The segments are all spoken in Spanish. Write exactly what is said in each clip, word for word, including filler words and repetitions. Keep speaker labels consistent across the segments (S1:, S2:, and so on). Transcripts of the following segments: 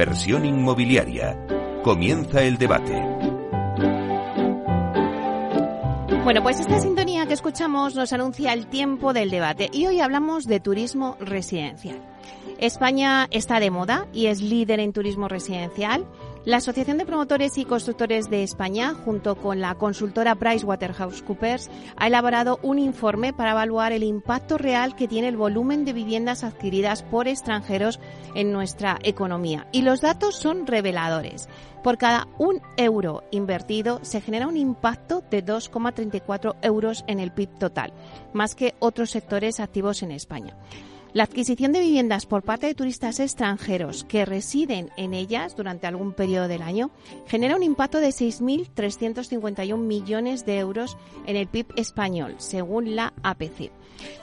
S1: Inversión inmobiliaria. Comienza el debate.
S2: Bueno, pues esta sintonía que escuchamos nos anuncia el tiempo del debate y hoy hablamos de turismo residencial. España está de moda y es líder en turismo residencial. La Asociación de Promotores y Constructores de España, junto con la consultora PricewaterhouseCoopers, ha elaborado un informe para evaluar el impacto real que tiene el volumen de viviendas adquiridas por extranjeros en nuestra economía. Y los datos son reveladores. Por cada un euro invertido se genera un impacto de dos coma treinta y cuatro euros en el P I B total, más que otros sectores activos en España. La adquisición de viviendas por parte de turistas extranjeros que residen en ellas durante algún periodo del año genera un impacto de seis mil trescientos cincuenta y un millones de euros en el P I B español, según la A P C.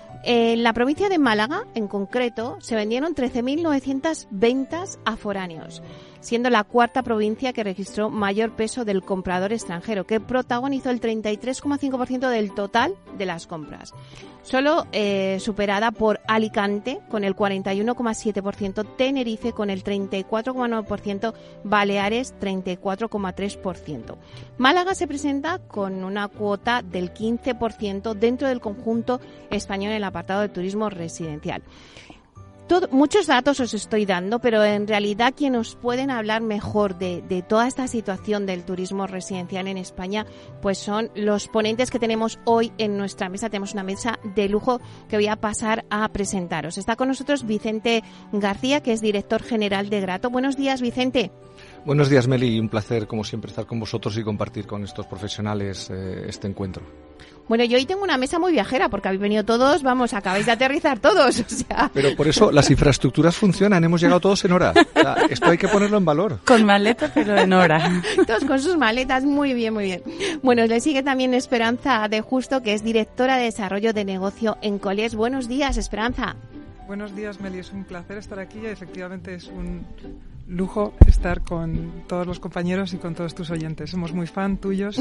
S2: En la provincia de Málaga, en concreto, se vendieron trece mil novecientas ventas a foráneos, siendo la cuarta provincia que registró mayor peso del comprador extranjero, que protagonizó el treinta y tres coma cinco por ciento del total de las compras. Solo eh, superada por Alicante con el cuarenta y uno coma siete por ciento, Tenerife con el treinta y cuatro coma nueve por ciento, Baleares treinta y cuatro coma tres por ciento. Málaga se presenta con una cuota del quince por ciento dentro del conjunto español en el apartado de turismo residencial. Todo, muchos datos os estoy dando, pero en realidad quienes nos pueden hablar mejor de, de toda esta situación del turismo residencial en España, pues son los ponentes que tenemos hoy en nuestra mesa. Tenemos una mesa de lujo que voy a pasar a presentaros. Está con nosotros Vicente García, que es director general de Grato. Buenos días, Vicente.
S3: Buenos días, Meli. Un placer, como siempre, estar con vosotros y compartir con estos profesionales eh, este encuentro.
S2: Bueno, yo hoy tengo una mesa muy viajera porque habéis venido todos, vamos, acabáis de aterrizar todos. O sea...
S3: Pero por eso las infraestructuras funcionan, hemos llegado todos en hora. O sea, esto hay que ponerlo en valor.
S4: Con maleta, pero en hora.
S2: Todos con sus maletas, muy bien, muy bien. Bueno, le sigue también Esperanza de Justo, que es directora de Desarrollo de Negocio en Colliers. Buenos días, Esperanza.
S5: Buenos días, Meli. Es un placer estar aquí y efectivamente es un lujo estar con todos los compañeros y con todos tus oyentes. Somos muy fan tuyos,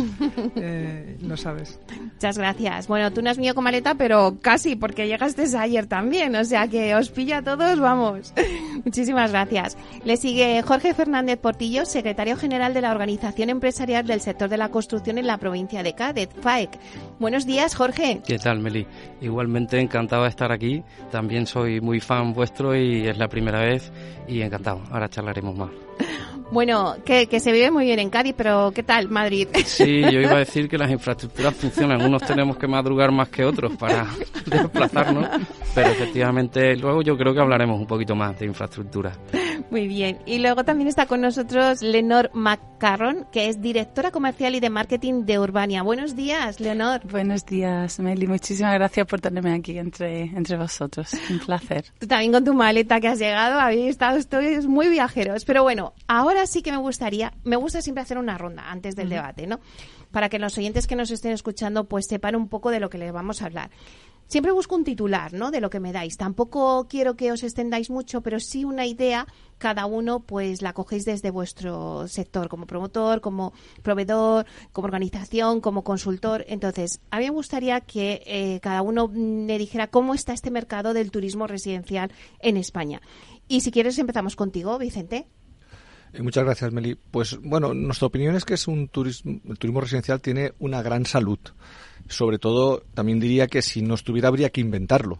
S5: eh, lo sabes.
S2: Muchas gracias. Bueno, tú no has venido con maleta, pero casi, porque llegaste ayer también, o sea que os pilla a todos, vamos. Muchísimas gracias. Le sigue Jorge Fernández Portillo, secretario general de la Organización Empresarial del Sector de la Construcción en la provincia de Cádiz, F A E C. Buenos días, Jorge.
S6: ¿Qué tal, Meli? Igualmente encantado de estar aquí. También soy muy fan vuestro y es la primera vez y encantado. Ahora charlaremos más.
S2: Bueno, que, que se vive muy bien en Cádiz, pero ¿qué tal Madrid?
S6: Sí, yo iba a decir que las infraestructuras funcionan. Unos tenemos que madrugar más que otros para desplazarnos, pero efectivamente luego yo creo que hablaremos un poquito más de infraestructura.
S2: Muy bien. Y luego también está con nosotros Leonor Macarrón, que es directora comercial y de marketing de Urbania. Buenos días, Leonor.
S4: Buenos días, Meli. Muchísimas gracias por tenerme aquí entre, entre vosotros. Un placer.
S2: Tú también con tu maleta que has llegado, habéis estado ustedes muy viajeros. Pero bueno, ahora sí que me gustaría, me gusta siempre hacer una ronda antes del uh-huh. debate, ¿no? Para que los oyentes que nos estén escuchando pues sepan un poco de lo que les vamos a hablar. Siempre busco un titular, ¿no?, de lo que me dais. Tampoco quiero que os extendáis mucho, pero sí una idea, cada uno pues la cogéis desde vuestro sector, como promotor, como proveedor, como organización, como consultor. Entonces, a mí me gustaría que eh, cada uno me dijera cómo está este mercado del turismo residencial en España. Y si quieres empezamos contigo, Vicente.
S3: Eh, muchas gracias, Meli. Pues bueno, nuestra opinión es que es un turismo, el turismo residencial tiene una gran salud. Sobre todo, también diría que si no estuviera habría que inventarlo.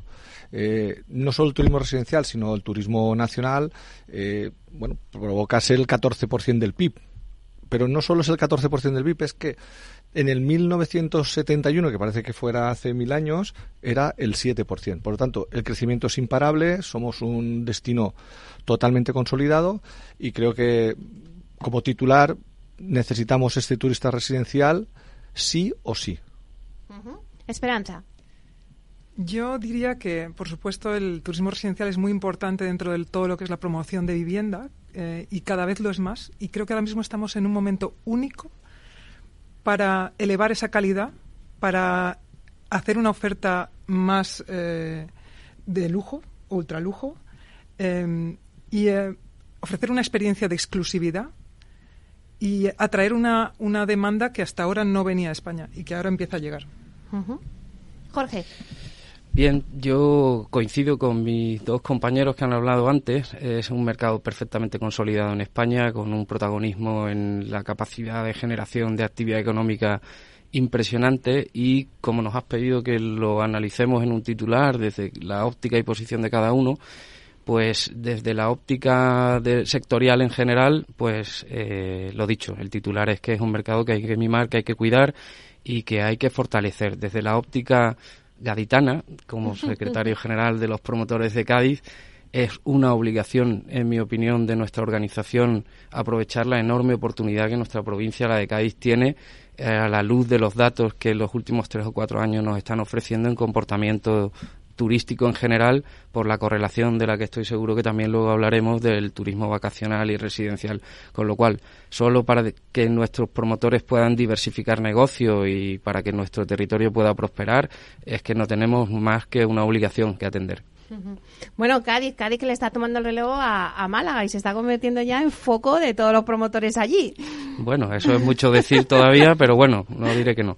S3: Eh, no solo el turismo residencial, sino el turismo nacional, eh, bueno, provoca ser el catorce por ciento del P I B. Pero no solo es el catorce por ciento del P I B, es que en el mil novecientos setenta y uno, que parece que fuera hace mil años, era el siete por ciento. Por lo tanto, el crecimiento es imparable, somos un destino totalmente consolidado y creo que, como titular, necesitamos este turista residencial sí o sí.
S2: Uh-huh. Esperanza.
S5: Yo diría que, por supuesto, el turismo residencial es muy importante dentro de todo lo que es la promoción de vivienda eh, y cada vez lo es más. Y creo que ahora mismo estamos en un momento único para elevar esa calidad, para hacer una oferta más eh, de lujo, ultralujo, eh, y eh, ofrecer una experiencia de exclusividad y atraer una, una demanda que hasta ahora no venía a España y que ahora empieza a llegar.
S2: Uh-huh. Jorge.
S6: Bien, yo coincido con mis dos compañeros que han hablado antes. Es un mercado perfectamente consolidado en España, con un protagonismo en la capacidad de generación de actividad económica impresionante, y como nos has pedido que lo analicemos en un titular desde la óptica y posición de cada uno, pues desde la óptica de, sectorial en general, pues eh, lo dicho, el titular es que es un mercado que hay que mimar, que hay que cuidar y que hay que fortalecer. Desde la óptica gaditana, como secretario general de los promotores de Cádiz, es una obligación, en mi opinión, de nuestra organización aprovechar la enorme oportunidad que nuestra provincia, la de Cádiz, tiene eh, a la luz de los datos que en los últimos tres o cuatro años nos están ofreciendo en comportamiento turístico en general, por la correlación de la que estoy seguro que también luego hablaremos del turismo vacacional y residencial. Con lo cual, solo para que nuestros promotores puedan diversificar negocio y para que nuestro territorio pueda prosperar, es que no tenemos más que una obligación que atender.
S2: Bueno, Cádiz, Cádiz que le está tomando el relevo a, a Málaga y se está convirtiendo ya en foco de todos los promotores allí.
S6: Bueno, eso es mucho decir todavía, pero bueno, no diré que no.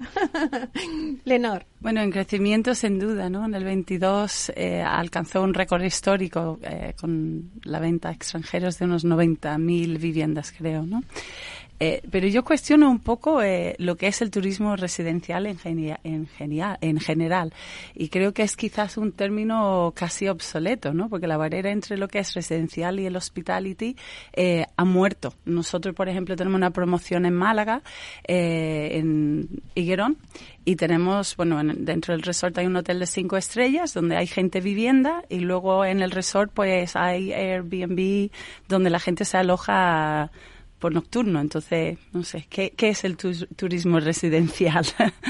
S2: Lenor.
S4: Bueno, en crecimiento sin duda, ¿no? En el veintidós eh, alcanzó un récord histórico eh, con la venta a extranjeros de unos noventa mil viviendas, creo, ¿no? Eh, pero yo cuestiono un poco eh, lo que es el turismo residencial en, genia, en, genia, en general, y creo que es quizás un término casi obsoleto, ¿no? Porque la barrera entre lo que es residencial y el hospitality eh, ha muerto. Nosotros, por ejemplo, tenemos una promoción en Málaga, eh, en Higuerón, y tenemos, bueno, en, dentro del resort hay un hotel de cinco estrellas donde hay gente vivienda, y luego en el resort pues hay Airbnb donde la gente se aloja por nocturno. Entonces, no sé, ¿qué, qué es el tu, turismo residencial?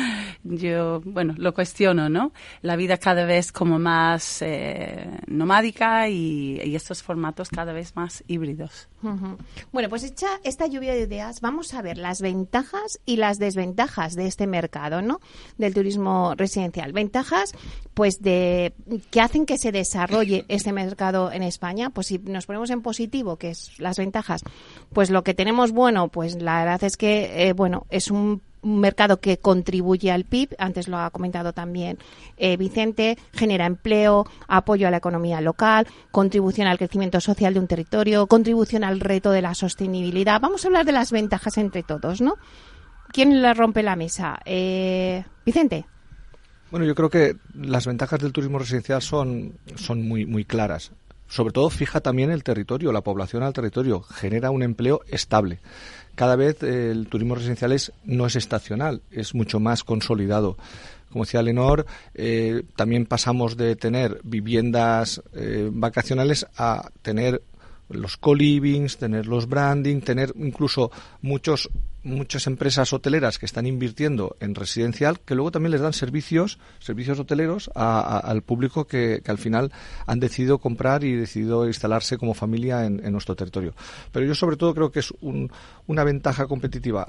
S4: Yo, bueno, lo cuestiono, ¿no? La vida cada vez como más eh, nomádica y, y estos formatos cada vez más híbridos.
S2: Uh-huh. Bueno, pues hecha esta lluvia de ideas, vamos a ver las ventajas y las desventajas de este mercado, ¿no? Del turismo residencial. Ventajas, pues, de que hacen que se desarrolle este mercado en España. Pues si nos ponemos en positivo, que es las ventajas, pues lo que tenemos bueno, pues la verdad es que, eh, bueno, es un un mercado que contribuye al P I B, antes lo ha comentado también eh, Vicente, genera empleo, apoyo a la economía local, contribución al crecimiento social de un territorio, contribución al reto de la sostenibilidad. Vamos a hablar de las ventajas entre todos, ¿no? ¿Quién le rompe la mesa? Eh, Vicente.
S3: Bueno, yo creo que las ventajas del turismo residencial son, son muy, muy claras. Sobre todo fija también el territorio, la población al territorio, genera un empleo estable. Cada vez eh, el turismo residencial es, no es estacional, es mucho más consolidado. Como decía Lenor, eh, también pasamos de tener viviendas eh, vacacionales a tener los co-livings, tener los branding, tener incluso muchos muchas empresas hoteleras que están invirtiendo en residencial, que luego también les dan servicios servicios hoteleros a, a, al público que, que al final han decidido comprar y decidido instalarse como familia en, en nuestro territorio. Pero yo sobre todo creo que es un, una ventaja competitiva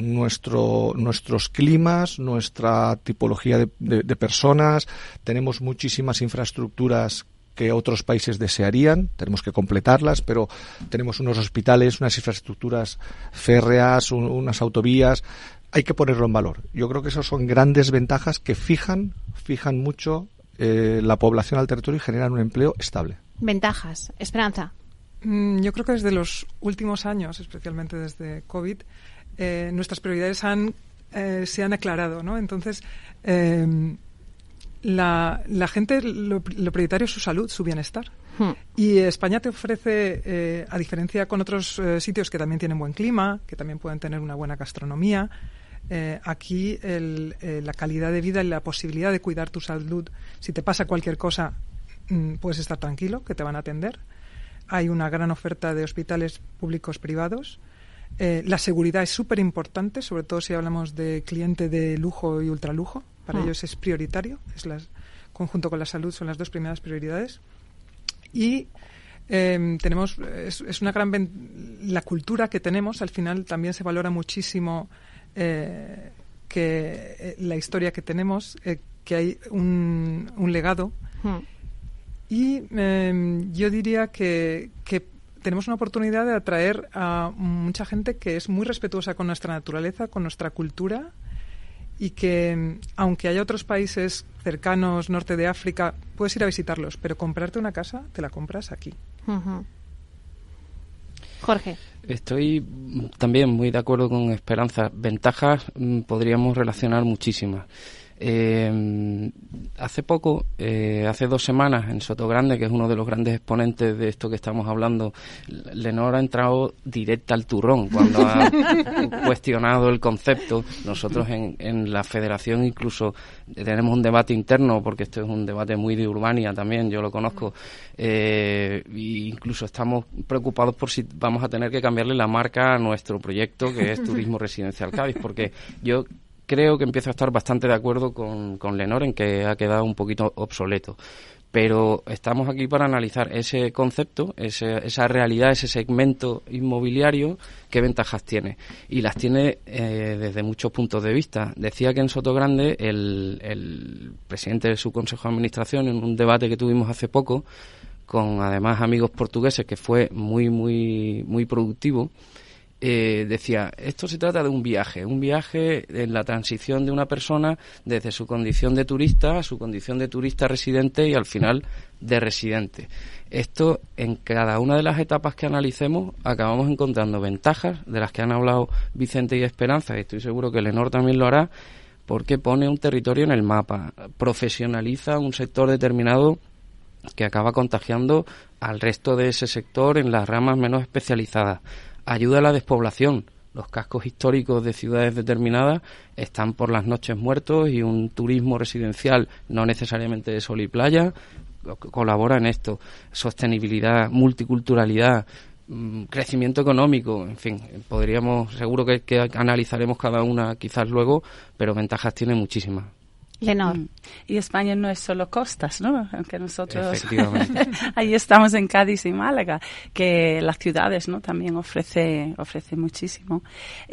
S3: nuestro nuestros climas, nuestra tipología de, de, de personas. Tenemos muchísimas infraestructuras que otros países desearían, tenemos que completarlas, pero tenemos unos hospitales, unas infraestructuras férreas, un, unas autovías, hay que ponerlo en valor. Yo creo que esas son grandes ventajas que fijan, fijan mucho eh, la población al territorio y generan un empleo estable.
S2: Ventajas. Esperanza.
S5: Mm, yo creo que desde los últimos años, especialmente desde COVID, eh, nuestras prioridades han, eh, se han aclarado, ¿no? Entonces, eh, La, la gente, lo, lo prioritario es su salud, su bienestar. Hmm. Y España te ofrece, eh, a diferencia con otros eh, sitios que también tienen buen clima, que también pueden tener una buena gastronomía, eh, aquí el, eh, la calidad de vida y la posibilidad de cuidar tu salud, si te pasa cualquier cosa, mm, puedes estar tranquilo, que te van a atender. Hay una gran oferta de hospitales públicos privados. Eh, la seguridad es súper importante, sobre todo si hablamos de cliente de lujo y ultralujo. Para ah. ellos es prioritario, es las, conjunto con la salud son las dos primeras prioridades. Y eh, tenemos es, es una gran ven- la cultura que tenemos, al final también se valora muchísimo eh, que eh, la historia que tenemos, eh, que hay un, un legado. Ah. Y eh, yo diría que, que tenemos una oportunidad de atraer a mucha gente que es muy respetuosa con nuestra naturaleza, con nuestra cultura, y que aunque haya otros países cercanos, norte de África, puedes ir a visitarlos, pero comprarte una casa te la compras aquí.
S2: Uh-huh. Jorge.
S6: Estoy también muy de acuerdo con Esperanza. Ventajas mmm, podríamos relacionar muchísimas. Eh, hace poco, eh, hace dos semanas, en Sotogrande, que es uno de los grandes exponentes de esto que estamos hablando, Leonor ha entrado directa al turrón cuando ha cuestionado el concepto. Nosotros en, en la federación incluso tenemos un debate interno, porque esto es un debate muy de Urbania también, yo lo conozco, eh, e incluso estamos preocupados por si vamos a tener que cambiarle la marca a nuestro proyecto, que es Turismo Residencial Cádiz, porque yo creo que empiezo a estar bastante de acuerdo con, con Leonor en que ha quedado un poquito obsoleto. Pero estamos aquí para analizar ese concepto, ese, esa realidad, ese segmento inmobiliario, qué ventajas tiene. Y las tiene eh, desde muchos puntos de vista. Decía que en Sotogrande el, el presidente de su consejo de administración, en un debate que tuvimos hace poco, con además amigos portugueses, que fue muy, muy, muy productivo, Eh, decía, esto se trata de un viaje, un viaje en la transición de una persona desde su condición de turista a su condición de turista residente y al final de residente. Esto, en cada una de las etapas que analicemos, acabamos encontrando ventajas de las que han hablado Vicente y Esperanza, y estoy seguro que Leonor también lo hará, porque pone un territorio en el mapa, profesionaliza un sector determinado que acaba contagiando al resto de ese sector en las ramas menos especializadas. Ayuda a la despoblación. Los cascos históricos de ciudades determinadas están por las noches muertos y un turismo residencial, no necesariamente de sol y playa, colabora en esto. Sostenibilidad, multiculturalidad, mmm, crecimiento económico, en fin, podríamos, seguro que, que analizaremos cada una quizás luego, pero ventajas tiene muchísimas.
S2: Leonor.
S4: Mm. Y España no es solo costas, ¿no? Aunque nosotros ahí estamos en Cádiz y Málaga, que las ciudades, ¿no? También ofrece ofrece muchísimo.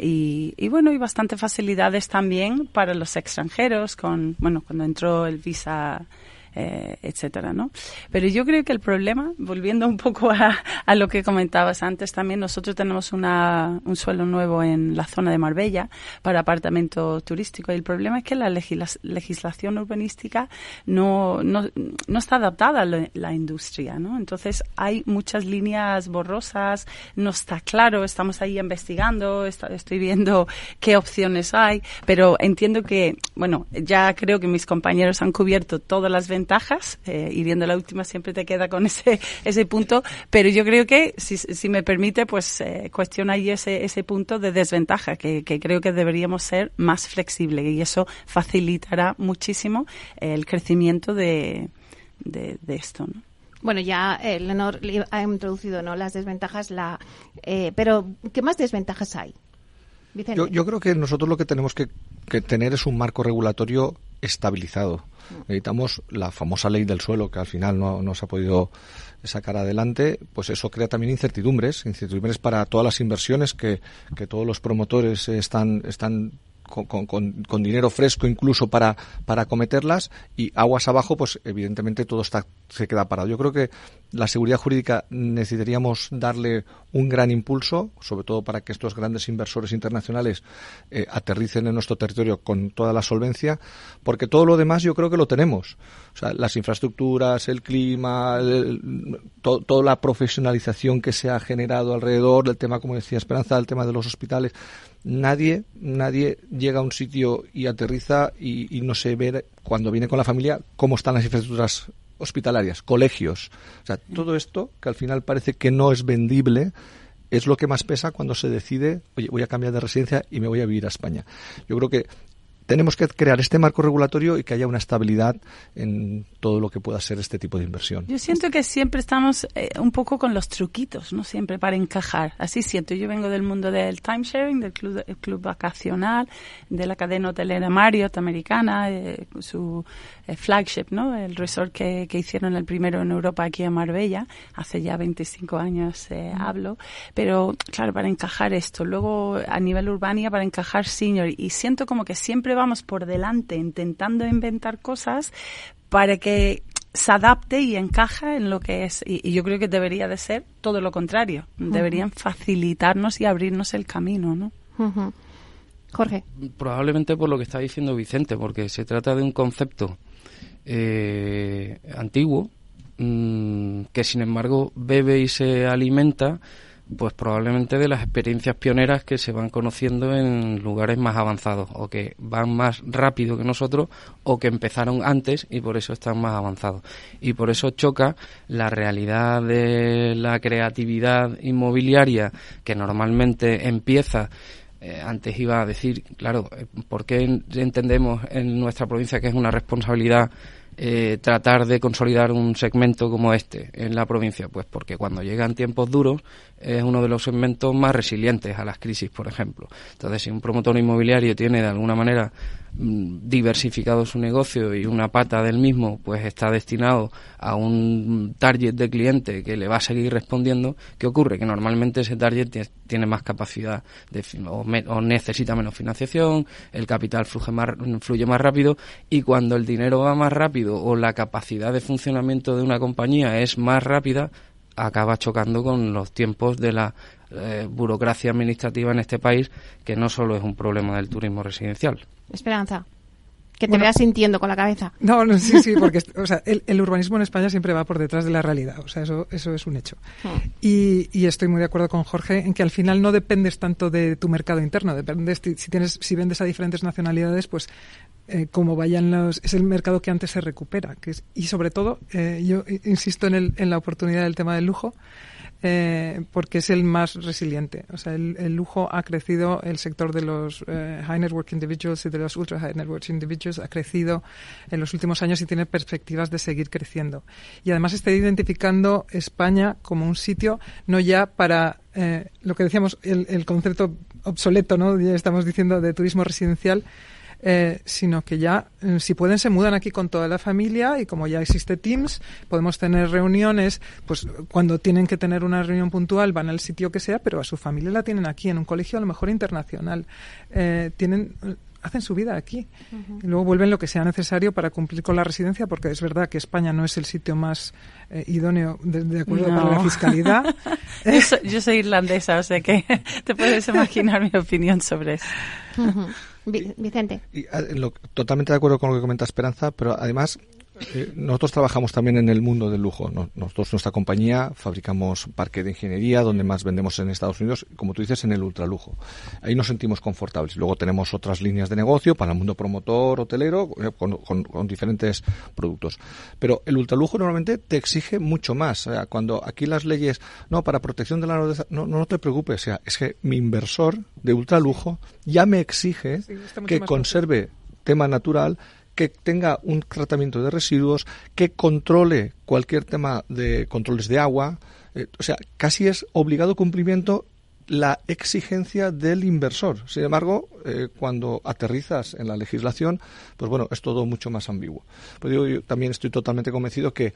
S4: Y, y bueno, y bastante facilidades también para los extranjeros con, bueno, cuando entró el visa Eh, etcétera, ¿no? Pero yo creo que el problema, volviendo un poco a, a lo que comentabas antes también, nosotros tenemos una, un suelo nuevo en la zona de Marbella para apartamento turístico y el problema es que la legisla- legislación urbanística no, no, no está adaptada a la, la industria, ¿no? Entonces hay muchas líneas borrosas, no está claro, estamos ahí investigando, está, estoy viendo qué opciones hay, pero entiendo que, bueno, ya creo que mis compañeros han cubierto todas las ventajas ventajas eh, y viendo la última siempre te queda con ese ese punto, pero yo creo que si, si me permite pues eh, cuestiona ahí ese ese punto de desventaja que, que creo que deberíamos ser más flexibles y eso facilitará muchísimo el crecimiento de, de, de esto, ¿no?
S2: Bueno, ya eh, Leonor ha introducido, ¿no?, las desventajas, la eh, pero ¿qué más desventajas hay? Vicente.
S3: Yo, yo creo que nosotros lo que tenemos que, que tener es un marco regulatorio estabilizado. Necesitamos la famosa ley del suelo que al final no, no se ha podido sacar adelante, pues eso crea también incertidumbres, incertidumbres para todas las inversiones que, que todos los promotores están, están con, con, con dinero fresco incluso para, para acometerlas, y aguas abajo pues evidentemente todo está, se queda parado. Yo creo que la seguridad jurídica necesitaríamos darle un gran impulso, sobre todo para que estos grandes inversores internacionales eh, aterricen en nuestro territorio con toda la solvencia, porque todo lo demás yo creo que lo tenemos. O sea, las infraestructuras, el clima, el, to, toda la profesionalización que se ha generado alrededor del tema, como decía Esperanza, el tema de los hospitales. Nadie, nadie llega a un sitio y aterriza y, y no se ve cuando viene con la familia cómo están las infraestructuras hospitalarias, colegios. O sea, todo esto que al final parece que no es vendible es lo que más pesa cuando se decide, oye, voy a cambiar de residencia y me voy a vivir a España. Yo creo que tenemos que crear este marco regulatorio y que haya una estabilidad en todo lo que pueda ser este tipo de inversión.
S4: Yo siento que siempre estamos eh, un poco con los truquitos, ¿no? Siempre para encajar. Así siento. Yo vengo del mundo del timesharing, del club, el club vacacional, de la cadena hotelera Marriott americana, eh, su eh, flagship, ¿no? El resort que, que hicieron el primero en Europa aquí en Marbella. Hace ya veinticinco años eh, mm. hablo. Pero, claro, para encajar esto. Luego, a nivel Urbania, para encajar senior. Y siento como que siempre vamos por delante intentando inventar cosas para que se adapte y encaje en lo que es. Y, y yo creo que debería de ser todo lo contrario. Uh-huh. Deberían facilitarnos y abrirnos el camino, ¿no?
S2: Uh-huh. Jorge.
S6: Probablemente por lo que está diciendo Vicente, porque se trata de un concepto eh, antiguo, mmm, que sin embargo bebe y se alimenta pues probablemente de las experiencias pioneras que se van conociendo en lugares más avanzados, o que van más rápido que nosotros, o que empezaron antes y por eso están más avanzados. Y por eso choca la realidad de la creatividad inmobiliaria, que normalmente empieza. Eh, antes iba a decir, claro, ¿por qué entendemos en nuestra provincia que es una responsabilidad Eh, tratar de consolidar un segmento como este en la provincia? Pues porque cuando llegan tiempos duros es uno de los segmentos más resilientes a las crisis, por ejemplo. Entonces, si un promotor inmobiliario tiene de alguna manera mmm, diversificado su negocio y una pata del mismo pues está destinado a un target de cliente que le va a seguir respondiendo, ¿qué ocurre? Que normalmente ese target t- tiene más capacidad de, o, me, o necesita menos financiación, el capital fluye más, fluye más rápido, y cuando el dinero va más rápido o la capacidad de funcionamiento de una compañía es más rápida, acaba chocando con los tiempos de la eh, burocracia administrativa en este país, que no solo es un problema del turismo residencial.
S2: Esperanza, que te
S5: bueno,
S2: veas sintiendo con la cabeza.
S5: No, no, sí, sí, porque o sea, el, el urbanismo en España siempre va por detrás de la realidad, o sea, eso, eso es un hecho. Hmm. Y, y estoy muy de acuerdo con Jorge en que al final no dependes tanto de tu mercado interno, dependes si tienes, si vendes a diferentes nacionalidades, pues eh, como vayan los, es el mercado que antes se recupera, que es, y sobre todo, eh, yo insisto en, el, en la oportunidad del tema del lujo. Eh, porque es el más resiliente. O sea, el, el lujo ha crecido, el sector de los eh, high net worth individuals y de los ultra high net worth individuals ha crecido en los últimos años y tiene perspectivas de seguir creciendo. Y además está identificando España como un sitio no ya para eh, lo que decíamos, el, el concepto obsoleto, ¿no? Ya estamos diciendo de turismo residencial, Eh, sino que ya, eh, si pueden, se mudan aquí con toda la familia, y como ya existe Teams, podemos tener reuniones, pues cuando tienen que tener una reunión puntual van al sitio que sea, pero a su familia la tienen aquí, en un colegio a lo mejor internacional. Eh, tienen... hacen su vida aquí. Uh-huh. Y luego vuelven lo que sea necesario para cumplir con la residencia, porque es verdad que España no es el sitio más eh, idóneo de, de acuerdo
S4: no.
S5: con la fiscalidad.
S4: yo, soy, yo soy irlandesa, o sea que te puedes imaginar mi opinión sobre eso.
S2: Uh-huh. Vicente.
S3: Y, lo, totalmente de acuerdo con lo que comenta Esperanza, pero además eh, nosotros trabajamos también en el mundo del lujo. ¿no? Nosotros, nuestra compañía, fabricamos parque de ingeniería, donde más vendemos en Estados Unidos, como tú dices, en el ultralujo. Ahí nos sentimos confortables. Luego tenemos otras líneas de negocio para el mundo promotor, hotelero, eh, con, con, con diferentes productos. Pero el ultralujo normalmente te exige mucho más. O sea, cuando aquí las leyes, no, para protección de la naturaleza, no, no te preocupes. O sea, es que mi inversor de ultralujo ya me exige sí, que conserve fácil. Tema natural, que tenga un tratamiento de residuos, que controle cualquier tema de controles de agua. Eh, o sea, casi es obligado cumplimiento la exigencia del inversor. Sin embargo, eh, cuando aterrizas en la legislación, pues bueno, es todo mucho más ambiguo. Pues yo, yo también estoy totalmente convencido que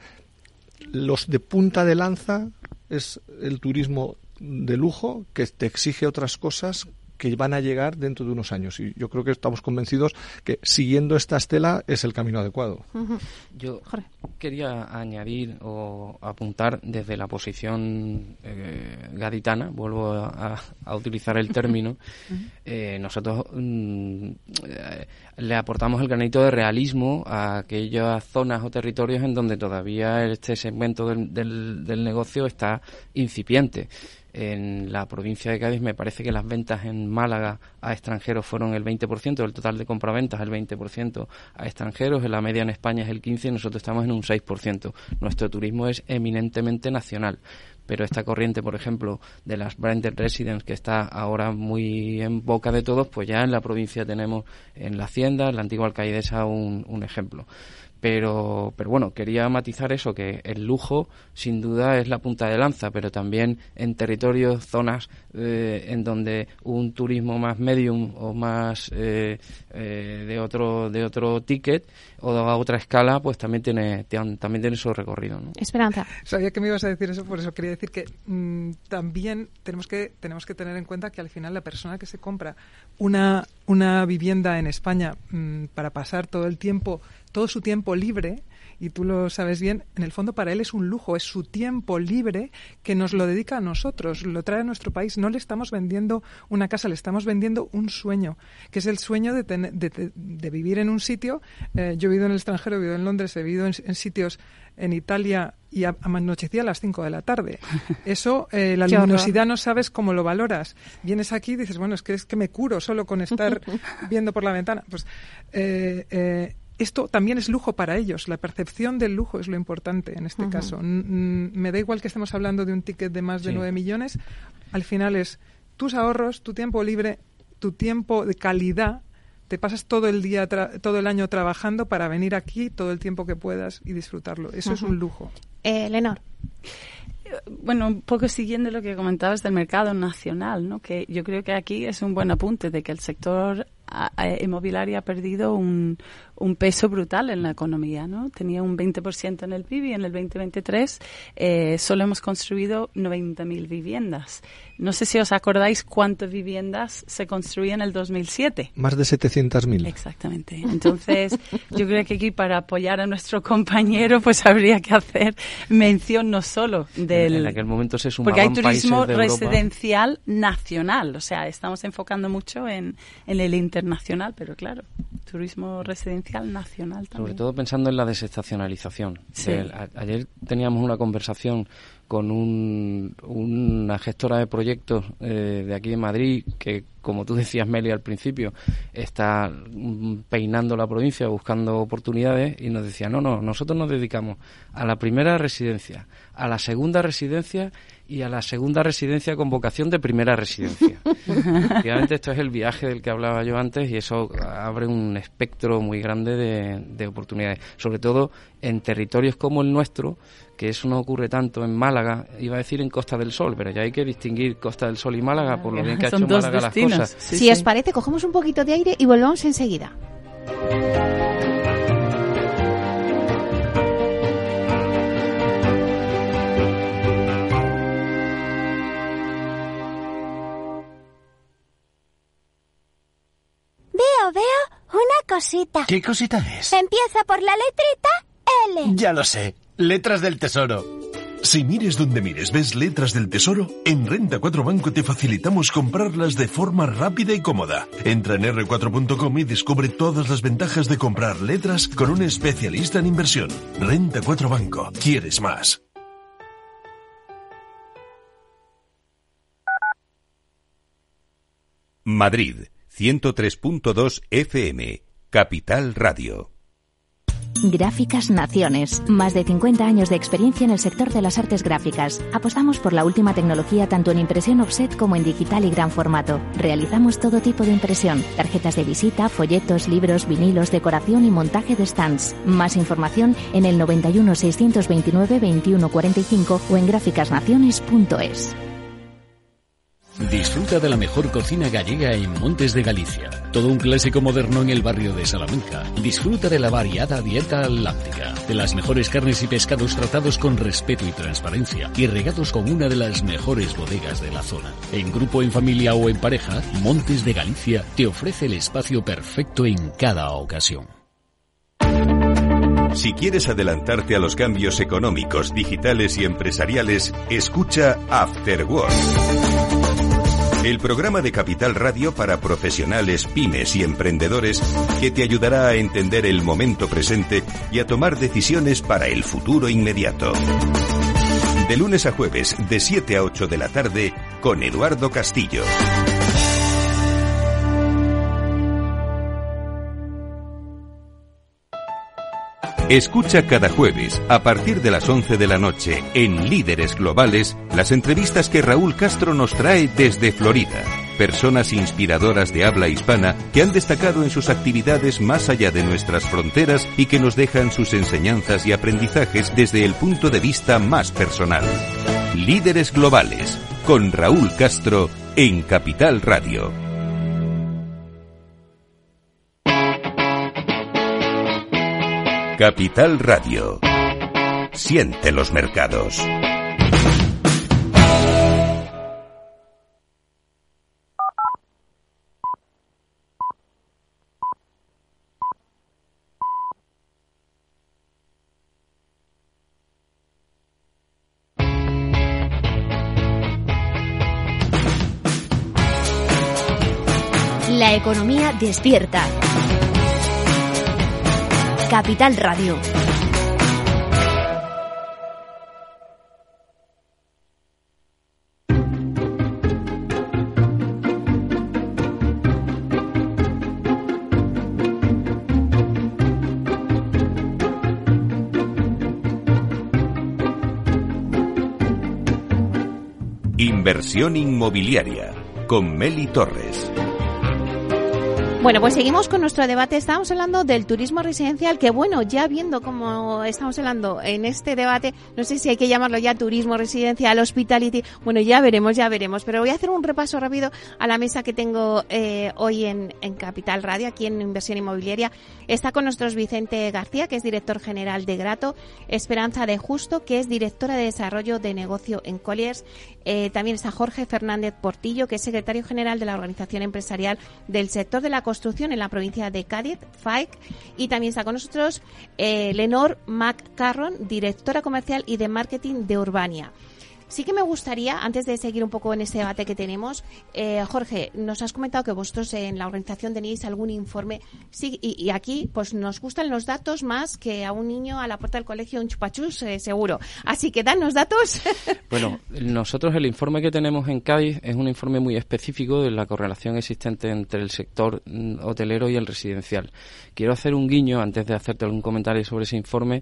S3: los de punta de lanza es el turismo de lujo, que te exige otras cosas que van a llegar dentro de unos años, y yo creo que estamos convencidos que siguiendo esta estela es el camino adecuado.
S6: Uh-huh. Yo quería añadir o apuntar desde la posición eh, gaditana, vuelvo a, a utilizar el término, uh-huh. eh, nosotros mm, eh, le aportamos el granito de realismo a aquellas zonas o territorios en donde todavía este segmento del, del, del negocio está incipiente. En la provincia de Cádiz me parece que las ventas en Málaga a extranjeros fueron el veinte por ciento, del total de compraventas el veinte por ciento a extranjeros, en la media en España es el quince por ciento y nosotros estamos en un seis por ciento. Nuestro turismo es eminentemente nacional, pero esta corriente, por ejemplo, de las branded residence, que está ahora muy en boca de todos, pues ya en la provincia tenemos en la Hacienda, en la antigua Alcaidesa, un, un ejemplo. Pero, pero bueno, quería matizar eso, que el lujo sin duda es la punta de lanza, pero también en territorios, zonas eh, en donde un turismo más medium o más eh, eh, de otro de otro ticket o a otra escala, pues también tiene también tiene su recorrido, ¿no?
S2: Esperanza.
S5: Sabía que me ibas a decir eso, por eso quería decir que mmm, también tenemos que tenemos que tener en cuenta que al final la persona que se compra una una vivienda en España mmm, para pasar todo el tiempo todo su tiempo libre y tú lo sabes bien, en el fondo para él es un lujo, es su tiempo libre que nos lo dedica a nosotros, lo trae a nuestro país. No le estamos vendiendo una casa, le estamos vendiendo un sueño, que es el sueño de, tener, de, de, de vivir en un sitio. Eh, yo he vivido en el extranjero, he vivido en Londres, he vivido en, en sitios en Italia y anochecía a las cinco de la tarde. Eso, eh, la luminosidad no sabes cómo lo valoras. Vienes aquí y dices, bueno, es que es que me curo solo con estar viendo por la ventana. Pues eh, eh, esto también es lujo para ellos. La percepción del lujo es lo importante en este uh-huh. caso. N- me da igual que estemos hablando de un ticket de más de sí. nueve millones. Al final es tus ahorros, tu tiempo libre, tu tiempo de calidad. Te pasas todo el día, tra- todo el año trabajando para venir aquí todo el tiempo que puedas y disfrutarlo. Eso uh-huh. es un lujo.
S2: Eh, Leonor.
S4: Bueno, un poco siguiendo lo que comentabas del mercado nacional, ¿no? Que yo creo que aquí es un buen apunte de que el sector a, a, inmobiliario ha perdido un, un peso brutal en la economía, ¿no? Tenía un veinte por ciento en el P I B y en el veinte veintitrés eh, solo hemos construido noventa mil viviendas. No sé si os acordáis cuántas viviendas se construían en el dos mil siete.
S3: Más de setecientas mil.
S4: Exactamente. Entonces, yo creo que aquí para apoyar a nuestro compañero, pues habría que hacer mención no solo del...
S6: En aquel momento se sumaban
S4: porque hay turismo
S6: países de
S4: residencial nacional. O sea, estamos enfocando mucho en, en el internacional, pero claro, turismo residencial nacional también.
S6: Sobre todo pensando en la desestacionalización.
S4: Sí.
S6: El, a, ayer teníamos una conversación con un, una gestora de proyectos eh, de aquí de Madrid que, como tú decías, Meli, al principio, está mm, peinando la provincia, buscando oportunidades, y nos decía, no, no, nosotros nos dedicamos a la primera residencia, a la segunda residencia y a la segunda residencia con vocación de primera residencia. Efectivamente, esto es el viaje del que hablaba yo antes, y eso abre un espectro muy grande de, de oportunidades, sobre todo en territorios como el nuestro, que eso no ocurre tanto en Málaga, iba a decir en Costa del Sol, pero ya hay que distinguir Costa del Sol y Málaga por lo bien que ha hecho Málaga las cosas.
S2: Sí, si sí. os parece, cogemos un poquito de aire y volvemos enseguida.
S7: Veo, veo una cosita.
S8: ¿Qué cosita es?
S7: Empieza por la letrita L.
S8: Ya lo sé. Letras del Tesoro.
S9: Si mires donde mires, ves Letras del Tesoro, en Renta cuatro Banco te facilitamos comprarlas de forma rápida y cómoda. Entra en erre cuatro punto com y descubre todas las ventajas de comprar letras con un especialista en inversión. Renta cuatro Banco. ¿Quieres más?
S1: Madrid, ciento tres punto dos F M, Capital Radio.
S10: Gráficas Naciones. Más de cincuenta años de experiencia en el sector de las artes gráficas. Apostamos por la última tecnología tanto en impresión offset como en digital y gran formato. Realizamos todo tipo de impresión. Tarjetas de visita, folletos, libros, vinilos, decoración y montaje de stands. Más información en el noventa y uno, seiscientos veintinueve, veintiuno cuarenta y cinco o en gráficas naciones punto es.
S11: Disfruta de la mejor cocina gallega en Montes de Galicia. Todo un clásico moderno en el barrio de Salamanca. Disfruta de la variada dieta atlántica, de las mejores carnes y pescados tratados con respeto y transparencia y regados con una de las mejores bodegas de la zona. En grupo, en familia o en pareja, Montes de Galicia te ofrece el espacio perfecto en cada ocasión.
S1: Si quieres adelantarte a los cambios económicos, digitales y empresariales, escucha After Work. El programa de Capital Radio para profesionales, pymes y emprendedores que te ayudará a entender el momento presente y a tomar decisiones para el futuro inmediato. De lunes a jueves, de siete a ocho de la tarde, con Eduardo Castillo. Escucha cada jueves, a partir de las once de la noche, en Líderes Globales, las entrevistas que Raúl Castro nos trae desde Florida. Personas inspiradoras de habla hispana que han destacado en sus actividades más allá de nuestras fronteras y que nos dejan sus enseñanzas y aprendizajes desde el punto de vista más personal. Líderes Globales, con Raúl Castro, en Capital Radio. Capital Radio. Siente los mercados.
S10: La economía despierta. Capital Radio.
S1: Inversión inmobiliaria con Meli Torres.
S2: Bueno, pues seguimos con nuestro debate. Estábamos hablando del turismo residencial, que bueno, ya viendo cómo estamos hablando en este debate, no sé si hay que llamarlo ya turismo residencial, hospitality, bueno, ya veremos, ya veremos. Pero voy a hacer un repaso rápido a la mesa que tengo eh, hoy en, en Capital Radio, aquí en Inversión Inmobiliaria. Está con nosotros Vicente García, que es director general de Grato, Esperanza de Justo, que es directora de Desarrollo de Negocio en Colliers. Eh, también está Jorge Fernández Portillo, que es secretario general de la Organización Empresarial del Sector de la Construcción en la provincia de Cádiz, F A I C. Y también está con nosotros eh, Lenore McCarron, directora comercial y de marketing de Urbania. Sí que me gustaría, antes de seguir un poco en este debate que tenemos, eh, Jorge, nos has comentado que vosotros en la organización tenéis algún informe, sí, y, y aquí pues nos gustan los datos más que a un niño a la puerta del colegio un chupachus, eh, seguro. Así que danos datos.
S6: Bueno, nosotros el informe que tenemos en Cádiz es un informe muy específico de la correlación existente entre el sector hotelero y el residencial. Quiero hacer un guiño, antes de hacerte algún comentario sobre ese informe,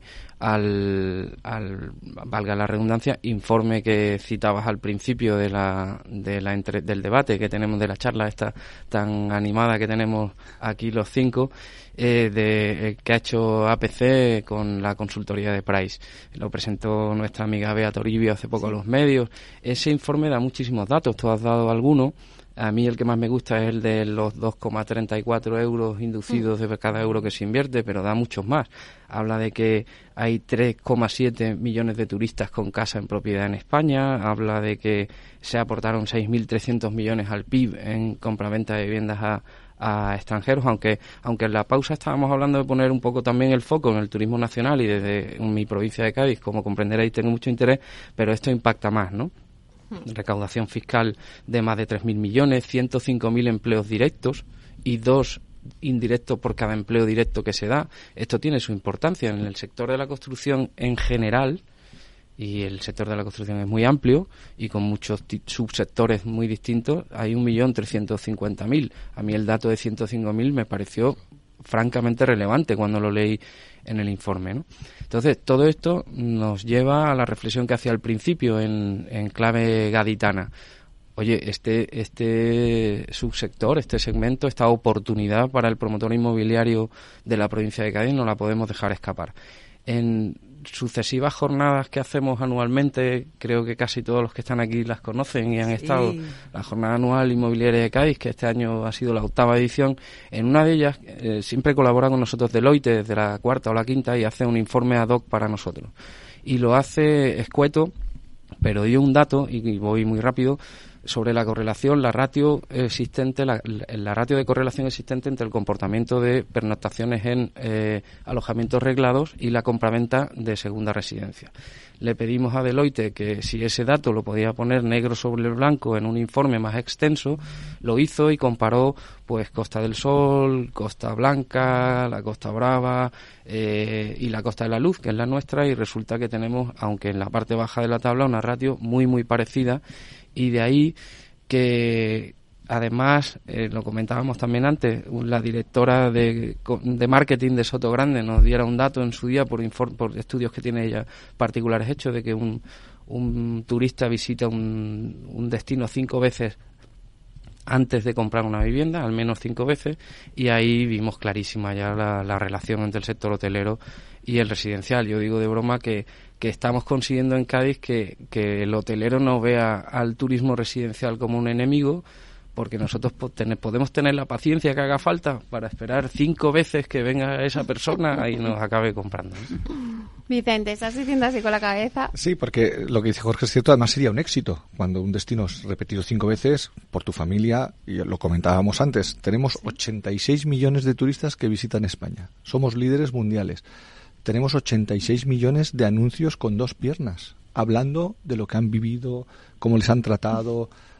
S6: al, al valga la redundancia, informe que citabas al principio de la, de la entre, del debate que tenemos, de la charla esta tan animada que tenemos aquí los cinco, eh, de eh, que ha hecho A P C con la consultoría de Price. Lo presentó nuestra amiga Bea Toribio hace poco a los medios. Ese informe da muchísimos datos, tú has dado alguno. A mí el que más me gusta es el de los dos coma treinta y cuatro euros inducidos de cada euro que se invierte, pero da muchos más. Habla de que hay tres coma siete millones de turistas con casa en propiedad en España. Habla de que se aportaron seis mil trescientos millones al P I B en compraventa de viviendas a, a extranjeros, aunque aunque en la pausa estábamos hablando de poner un poco también el foco en el turismo nacional, y desde mi provincia de Cádiz, como comprenderéis, tengo mucho interés, pero esto impacta más, ¿no? Recaudación fiscal de más de tres mil millones, ciento cinco mil empleos directos y dos indirectos por cada empleo directo que se da. Esto tiene su importancia en el sector de la construcción en general, y el sector de la construcción es muy amplio y con muchos subsectores muy distintos. Hay un millón trescientos cincuenta mil. A mí el dato de ciento cinco mil me pareció francamente relevante cuando lo leí en el informe, ¿no? Entonces, todo esto nos lleva a la reflexión que hacía al principio en, en clave gaditana. Oye, este este subsector, este segmento, esta oportunidad para el promotor inmobiliario de la provincia de Cádiz no la podemos dejar escapar. En sucesivas jornadas que hacemos anualmente, creo que casi todos los que están aquí las conocen y han sí. estado, la jornada anual inmobiliaria de Cádiz, que este año ha sido la octava edición. En una de ellas eh, siempre colabora con nosotros Deloitte desde la cuarta o la quinta y hace un informe ad hoc para nosotros. Y lo hace escueto, pero dio un dato, y voy muy rápido, sobre la correlación, la ratio existente, la, la ratio de correlación existente entre el comportamiento de pernoctaciones en eh, alojamientos reglados y la compraventa de segunda residencia. Le pedimos a Deloitte que si ese dato lo podía poner negro sobre blanco en un informe más extenso, lo hizo y comparó pues Costa del Sol, Costa Blanca, la Costa Brava eh, y la Costa de la Luz, que es la nuestra, y resulta que tenemos, aunque en la parte baja de la tabla, una ratio muy muy parecida. Y de ahí que, además, eh, lo comentábamos también antes, la directora de, de marketing de Sotogrande nos diera un dato en su día por, inform, por estudios que tiene ella particulares hechos, de que un, un turista visita un, un destino cinco veces antes de comprar una vivienda, al menos cinco veces, y ahí vimos clarísima ya la, la relación entre el sector hotelero y el residencial. Yo digo de broma que, que estamos consiguiendo en Cádiz que, que el hotelero no vea al turismo residencial como un enemigo, porque nosotros podemos tener la paciencia que haga falta para esperar cinco veces que venga esa persona y nos acabe comprando, ¿no?
S2: Vicente, ¿estás diciendo así con la cabeza?
S3: Sí, porque lo que dice Jorge es cierto, además sería un éxito. Cuando un destino es repetido cinco veces por tu familia, y lo comentábamos antes, tenemos ochenta y seis millones de turistas que visitan España. Somos líderes mundiales. Tenemos ochenta y seis millones de anuncios con dos piernas, hablando de lo que han vivido, cómo les han tratado,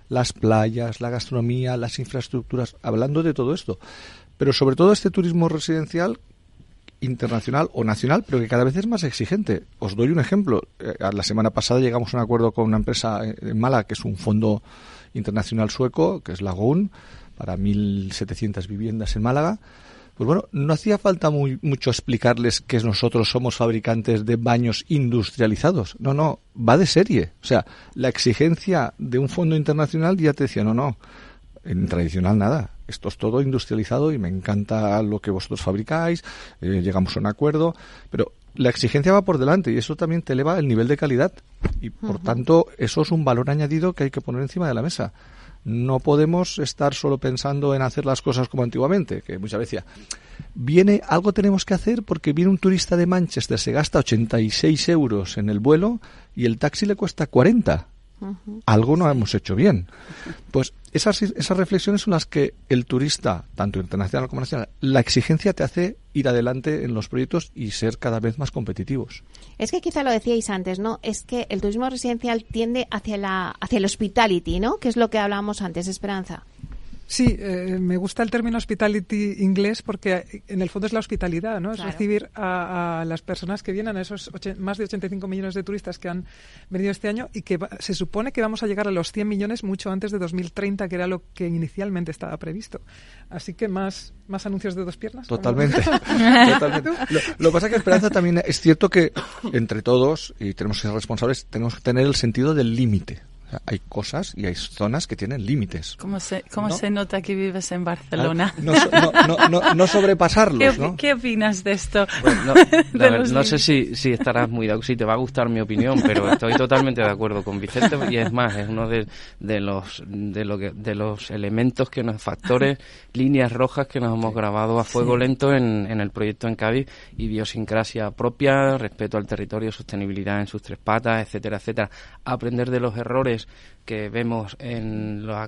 S3: las playas, la gastronomía, las infraestructuras, hablando de todo esto. Pero sobre todo este turismo residencial internacional o nacional, pero que cada vez es más exigente. Os doy un ejemplo. Eh, la semana pasada llegamos a un acuerdo con una empresa en Málaga, que es un fondo internacional sueco, que es Lagoon, para mil setecientas viviendas en Málaga. Pues bueno, no hacía falta muy, mucho explicarles que nosotros somos fabricantes de baños industrializados. No, no, va de serie. O sea, la exigencia de un fondo internacional ya te decía, no, no, en tradicional nada. Esto es todo industrializado y me encanta lo que vosotros fabricáis, eh, llegamos a un acuerdo, pero la exigencia va por delante y eso también te eleva el nivel de calidad y, por uh-huh. tanto, eso es un valor añadido que hay que poner encima de la mesa. No podemos estar solo pensando en hacer las cosas como antiguamente, que muchas veces decía, viene, algo tenemos que hacer porque viene un turista de Manchester, se gasta ochenta y seis euros en el vuelo y el taxi le cuesta cuarenta. Uh-huh. Algo no hemos hecho bien. Pues esas, esas reflexiones son las que el turista, tanto internacional como nacional, la exigencia te hace ir adelante en los proyectos y ser cada vez más competitivos.
S2: Es que quizá lo decíais antes, ¿no? Es que el turismo residencial tiende hacia la hacia el hospitality, ¿no? Que es lo que hablábamos antes, Esperanza.
S5: Sí, eh, me gusta el término hospitality inglés porque en el fondo es la hospitalidad, ¿no? Es claro. recibir a, a las personas que vienen, a esos ocho, más de ochenta y cinco millones de turistas que han venido este año y que va, se supone que vamos a llegar a los cien millones mucho antes de dos mil treinta, que era lo que inicialmente estaba previsto. Así que más, más anuncios de dos piernas.
S3: Totalmente. Totalmente. Lo, lo que pasa es que, Esperanza, también es cierto que entre todos, y tenemos que ser responsables, tenemos que tener el sentido del límite. Hay cosas y hay zonas que tienen límites.
S4: ¿Cómo se, cómo ¿no? se nota que vives en Barcelona?
S3: No, no, no, no, no sobrepasarlos,
S4: ¿Qué,
S3: ¿no?
S4: ¿Qué opinas de esto?
S6: Bueno, no, de ver, no sé si, si estarás muy de, si te va a gustar mi opinión, pero estoy totalmente de acuerdo con Vicente y es más, es uno de, de los de lo que, de los elementos que nos factores, líneas rojas que nos hemos grabado a fuego sí. lento en, en el proyecto en Cádiz, idiosincrasia propia, respeto al territorio, sostenibilidad en sus tres patas, etcétera, etcétera. Aprender de los errores que vemos en las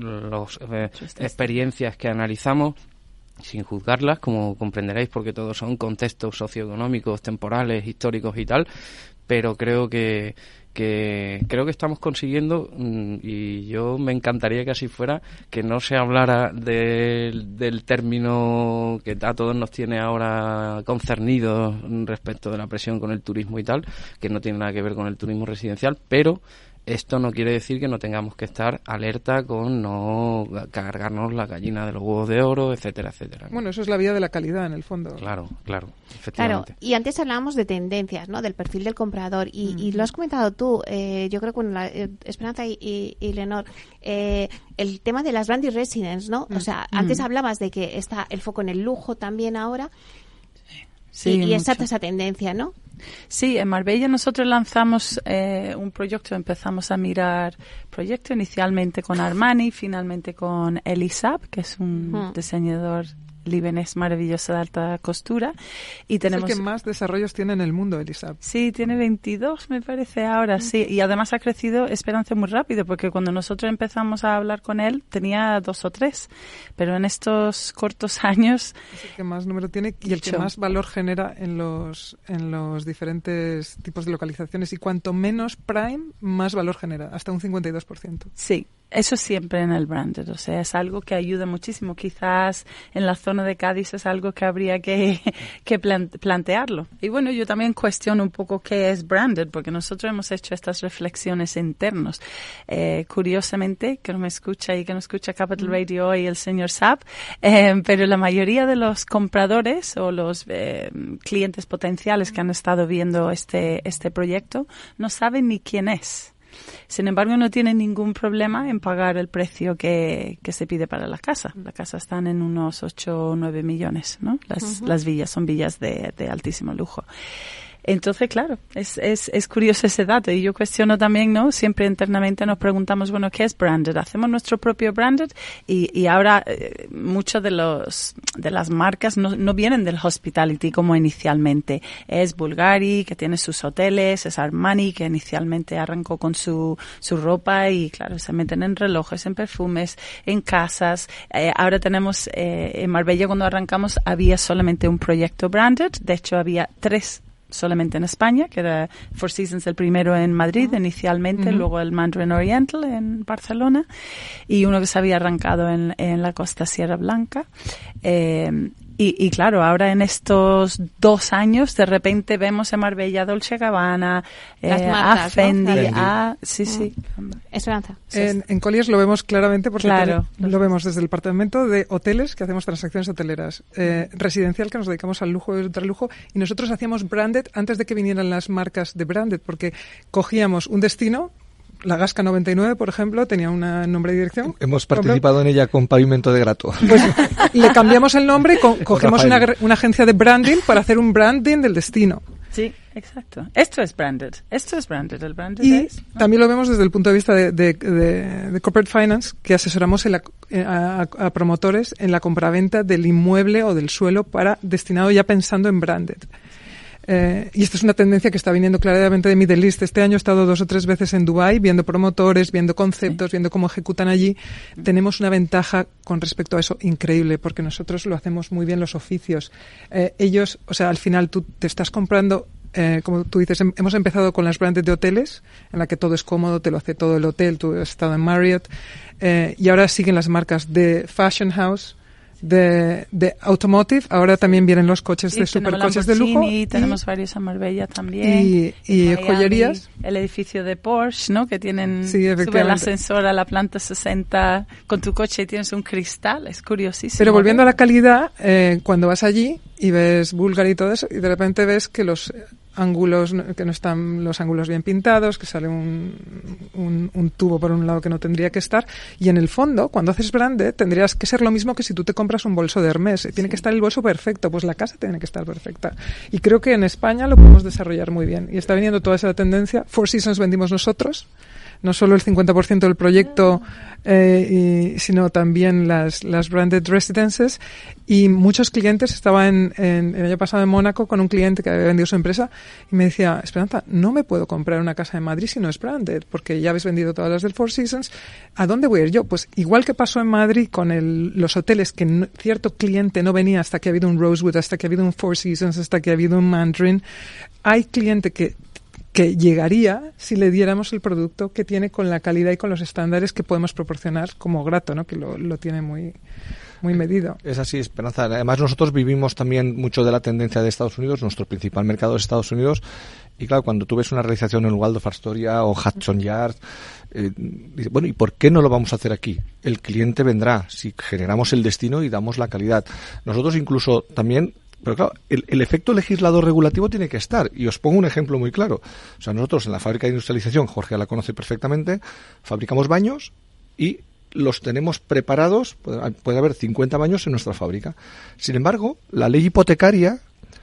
S6: eh, experiencias que analizamos sin juzgarlas, como comprenderéis, porque todos son contextos socioeconómicos, temporales, históricos y tal, pero creo que que creo que estamos consiguiendo, y yo me encantaría que así fuera, que no se hablara de, del término que a todos nos tiene ahora concernidos respecto de la presión con el turismo y tal, que no tiene nada que ver con el turismo residencial, pero esto no quiere decir que no tengamos que estar alerta con no cargarnos la gallina de los huevos de oro, etcétera, etcétera.
S5: Bueno, eso es la vía de la calidad, en el fondo.
S6: Claro, claro, efectivamente.
S2: Claro, y antes hablábamos de tendencias, ¿no? Del perfil del comprador, y, mm. y lo has comentado tú, eh, yo creo que con la, eh, Esperanza y, y, y Leonor, eh, el tema de las branded residence, ¿no? Mm. O sea, antes mm. hablabas de que está el foco en el lujo también ahora, sí, y, y esa, esa tendencia, ¿no?
S4: Sí, en Marbella nosotros lanzamos eh, un proyecto, empezamos a mirar proyecto inicialmente con Armani, finalmente con Elisab, que es un uh-huh. diseñador libanés maravilloso de alta costura, y tenemos
S5: es el que más desarrollos tiene en el mundo, Elisab.
S4: Sí, tiene veintidós, me parece ahora, sí, y además ha crecido Esperanza muy rápido, porque cuando nosotros empezamos a hablar con él tenía dos o tres, pero en estos cortos años
S5: es el que más número tiene y el que más valor genera en los en los diferentes tipos de localizaciones, y cuanto menos prime, más valor genera, hasta un cincuenta y dos por ciento.
S4: Sí. Eso siempre en el branded, o sea, es algo que ayuda muchísimo. Quizás en la zona de Cádiz es algo que habría que, que plantearlo. Y bueno, yo también cuestiono un poco qué es branded, porque nosotros hemos hecho estas reflexiones internas. Eh, curiosamente, que no me escucha y que no escucha Capital Radio hoy el señor Saab, eh, pero la mayoría de los compradores o los eh, clientes potenciales que han estado viendo este, este proyecto no saben ni quién es. Sin embargo, no tienen ningún problema en pagar el precio que, que se pide para la casa. La casa están en unos ocho o nueve millones, ¿no? Las, uh-huh. las villas son villas de, de altísimo lujo. Entonces, claro, es, es, es curioso ese dato, y yo cuestiono también, ¿no? Siempre internamente nos preguntamos, bueno, ¿qué es branded? Hacemos nuestro propio branded, y, y ahora eh, muchas de los de las marcas no, no vienen del hospitality como inicialmente. Es Bulgari, que tiene sus hoteles, es Armani, que inicialmente arrancó con su, su ropa, y claro, se meten en relojes, en perfumes, en casas. Eh, ahora tenemos, eh, en Marbella cuando arrancamos había solamente un proyecto branded, de hecho había tres solamente en España, que era Four Seasons el primero en Madrid uh-huh. inicialmente, uh-huh. luego el Mandarin Oriental en Barcelona, y uno que se había arrancado en, en la costa Sierra Blanca. Eh, Y, y claro, ahora en estos dos años de repente vemos en Marbella Dolce Gabbana, eh, marcas, a Fendi, ¿no? a... Sí, sí.
S2: Esperanza.
S5: Sí, en, sí. en Colliers lo vemos claramente porque
S4: claro.
S5: te, lo vemos desde el departamento de hoteles, que hacemos transacciones hoteleras, eh, residencial, que nos dedicamos al lujo y al ultralujo, y nosotros hacíamos branded antes de que vinieran las marcas de branded, porque cogíamos un destino. La Gasca noventa y nueve, por ejemplo, tenía un nombre y dirección.
S3: Hemos participado en ella con Pavimento de Grato.
S5: Pues le cambiamos el nombre y co- cogemos una, una agencia de branding para hacer un branding del destino.
S4: Sí, exacto. Esto es branded. Esto es branded. El branded
S5: y
S4: es, ¿no?
S5: También lo vemos desde el punto de vista de, de, de, de corporate finance, que asesoramos en la, a, a promotores en la compraventa del inmueble o del suelo para destinado ya pensando en branded. Eh, y esta es una tendencia que está viniendo claramente de Middle East. Este año he estado dos o tres veces en Dubái viendo promotores, viendo conceptos, viendo cómo ejecutan allí. Tenemos una ventaja con respecto a eso increíble, porque nosotros lo hacemos muy bien los oficios. Eh, ellos, o sea, al final tú te estás comprando, eh, como tú dices, hem- hemos empezado con las branded de hoteles, en la que todo es cómodo, te lo hace todo el hotel, tú has estado en Marriott, eh, y ahora siguen las marcas de Fashion House, de, de automotive, ahora también vienen los coches
S4: sí,
S5: de supercoches de lujo.
S4: Y tenemos varios en Marbella también.
S5: Y, y
S4: Miami,
S5: joyerías.
S4: El edificio de Porsche, ¿no? Que tienen,
S5: sí,
S4: sube el ascensor a la planta sesenta con tu coche y tienes un cristal, es curiosísimo.
S5: Pero volviendo a la calidad, eh, cuando vas allí y ves Bulgari y todo eso, y de repente ves que los ángulos, que no están los ángulos bien pintados, que sale un, un, un tubo por un lado que no tendría que estar, y en el fondo, cuando haces branded, tendrías que ser lo mismo que si tú te compras un bolso de Hermès. Tiene sí. que estar el bolso perfecto, pues la casa tiene que estar perfecta. Y creo que en España lo podemos desarrollar muy bien. Y está viniendo toda esa tendencia. Four Seasons vendimos nosotros, no solo el cincuenta por ciento del proyecto, eh, y, sino también las, las branded residences. Y muchos clientes, estaba en, en, el año pasado en Mónaco con un cliente que había vendido su empresa y me decía, Esperanza, no me puedo comprar una casa en Madrid si no es branded, porque ya habéis vendido todas las del Four Seasons. ¿A dónde voy a ir yo? Pues igual que pasó en Madrid con el, los hoteles, que no, cierto cliente no venía hasta que ha habido un Rosewood, hasta que ha habido un Four Seasons, hasta que ha habido un Mandarin. Hay cliente que que llegaría si le diéramos el producto que tiene con la calidad y con los estándares que podemos proporcionar como Grato, ¿no? Que lo, lo tiene muy muy medido.
S3: Es así, Esperanza. Además, nosotros vivimos también mucho de la tendencia de Estados Unidos. Nuestro principal mercado es Estados Unidos. Y claro, cuando tú ves una realización en Waldorf Astoria o Hudson Yards, eh, dice, bueno, ¿y por qué no lo vamos a hacer aquí? El cliente vendrá si generamos el destino y damos la calidad. Nosotros incluso también... Pero claro, el, el efecto legislador regulativo tiene que estar. Y os pongo un ejemplo muy claro. O sea, nosotros en la fábrica de industrialización, Jorge la conoce perfectamente, fabricamos baños y los tenemos preparados. Puede, puede haber cincuenta baños en nuestra fábrica. Sin embargo, la ley hipotecaria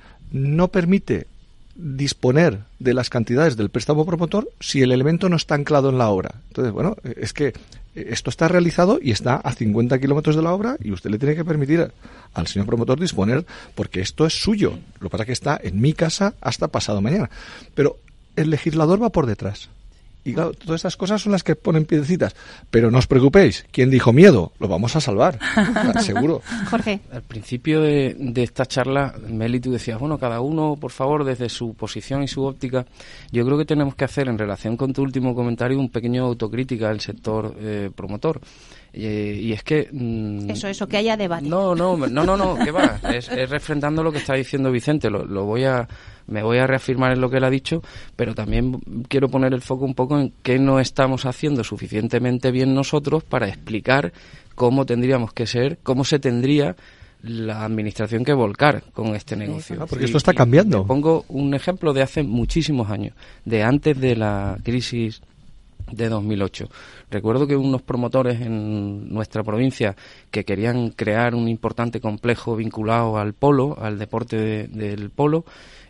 S3: no permite disponer de las cantidades del préstamo promotor si el elemento no está anclado en la obra. Entonces, bueno, es que esto está realizado y está a cincuenta kilómetros de la obra y usted le tiene que permitir al señor promotor disponer, porque esto es suyo. Lo que pasa es que está en mi casa hasta pasado mañana. Pero el legislador va por detrás. Y claro, todas estas cosas son las que ponen piedecitas. Pero no os preocupéis, ¿quién dijo miedo? Lo vamos a salvar, seguro.
S2: Jorge.
S6: Al principio de, de esta charla, Meli, tú decías, bueno, cada uno, por favor, desde su posición y su óptica. Yo creo que tenemos que hacer, en relación con tu último comentario, un pequeño autocrítica del sector eh, promotor. Eh, y es que... Mmm,
S2: eso, eso, que haya debate.
S6: No, no, no, no, no, ¿qué va? Es, es refrendando lo que está diciendo Vicente. Lo, lo voy a... Me voy a reafirmar en lo que él ha dicho, pero también quiero poner el foco un poco en qué no estamos haciendo suficientemente bien nosotros para explicar cómo tendríamos que ser, cómo se tendría la administración que volcar con este negocio.
S3: Ah, porque esto está cambiando.
S6: Te pongo un ejemplo de hace muchísimos años, de antes de la crisis de dos mil ocho. Recuerdo que unos promotores en nuestra provincia que querían crear un importante complejo vinculado al polo, al deporte de, del polo,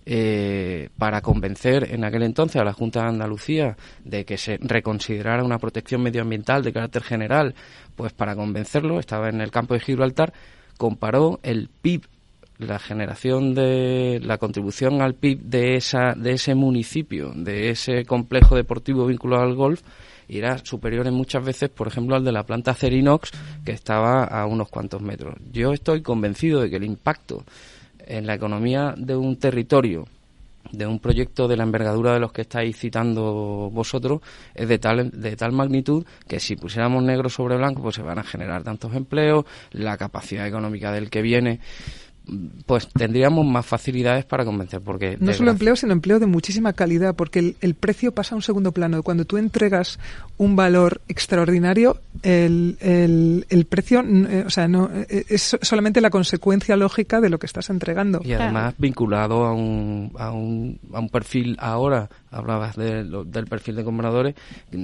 S6: eh, para convencer en aquel entonces a la Junta de Andalucía de que se reconsiderara una protección medioambiental de carácter general, pues para convencerlo, estaba en el campo de Gibraltar, comparó el P I B, la generación de la contribución al P I B de esa de ese municipio, de ese complejo deportivo vinculado al golf, y era superior en muchas veces, por ejemplo, al de la planta Acerinox, que estaba a unos cuantos metros. Yo estoy convencido de que el impacto en la economía de un territorio de un proyecto de la envergadura de los que estáis citando vosotros es de tal de tal magnitud que si pusiéramos negro sobre blanco pues se van a generar tantos empleos, la capacidad económica del que viene, pues tendríamos más facilidades para convencer. Porque
S5: no solo empleo, sino empleo de muchísima calidad, porque el, el precio pasa a un segundo plano. Cuando tú entregas un valor extraordinario, el, el, el precio, eh, o sea, no es solamente la consecuencia lógica de lo que estás entregando.
S6: Y además vinculado a un, a un, a un perfil, ahora hablabas de, lo, del perfil de compradores,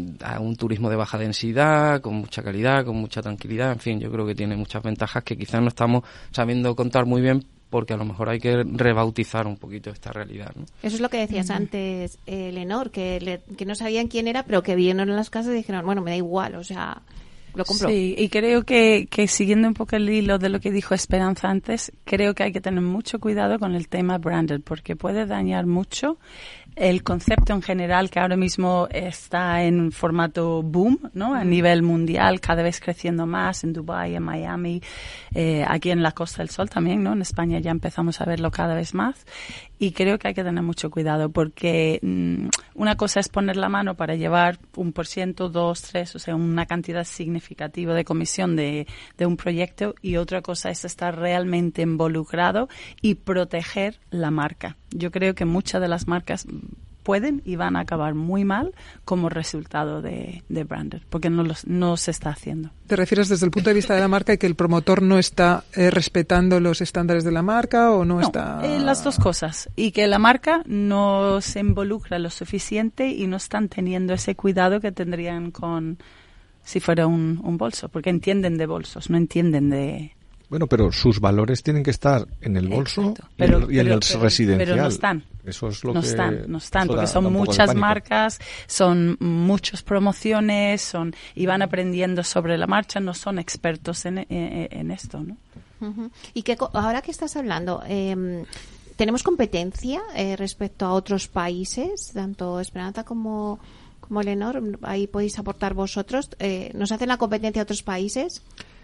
S6: a un turismo de baja densidad, con mucha calidad, con mucha tranquilidad, en fin, yo creo que tiene muchas ventajas que quizás no estamos sabiendo contar muy bien, porque a lo mejor hay que rebautizar un poquito esta realidad, ¿no?
S2: Eso es lo que decías antes, eh, Lenor, que, le, que no sabían quién era, pero que vieron en las casas y dijeron, bueno, me da igual, o sea, lo compro.
S4: Sí, y creo que, que siguiendo un poco el hilo de lo que dijo Esperanza antes, creo que hay que tener mucho cuidado con el tema branded, porque puede dañar mucho el concepto en general, que ahora mismo está en formato boom, ¿no? A nivel mundial, cada vez creciendo más en Dubái, en Miami, eh, aquí en la Costa del Sol también, ¿no? En España ya empezamos a verlo cada vez más. Y creo que hay que tener mucho cuidado porque mmm, una cosa es poner la mano para llevar un por ciento, dos, tres, o sea, una cantidad significativa de comisión de, de un proyecto, y otra cosa es estar realmente involucrado y proteger la marca. Yo creo que muchas de las marcas pueden y van a acabar muy mal como resultado de, de branded, porque no, los, no se está haciendo.
S5: ¿Te refieres desde el punto de vista de la marca y que el promotor no está eh, respetando los estándares de la marca o no, no está...?
S4: Eh, las dos cosas. Y que la marca no se involucra lo suficiente y no están teniendo ese cuidado que tendrían con si fuera un, un bolso, porque entienden de bolsos, no entienden de...
S3: Bueno, pero sus valores tienen que estar en el bolso y,
S4: pero,
S3: en, y en
S4: pero,
S3: el
S4: pero,
S3: residencial.
S4: Pero no están.
S3: Eso es lo
S4: no
S3: que
S4: están, no están, porque
S3: da,
S4: son
S3: da
S4: muchas marcas, son muchas promociones, son y van aprendiendo sobre la marcha, no son expertos en, en, en esto, ¿no?
S2: Uh-huh. Y que ahora que estás hablando, eh, ¿tenemos competencia eh, respecto a otros países, tanto Esperanza como como Lenor? Ahí podéis aportar vosotros. Eh, ¿Nos hacen la competencia a otros países?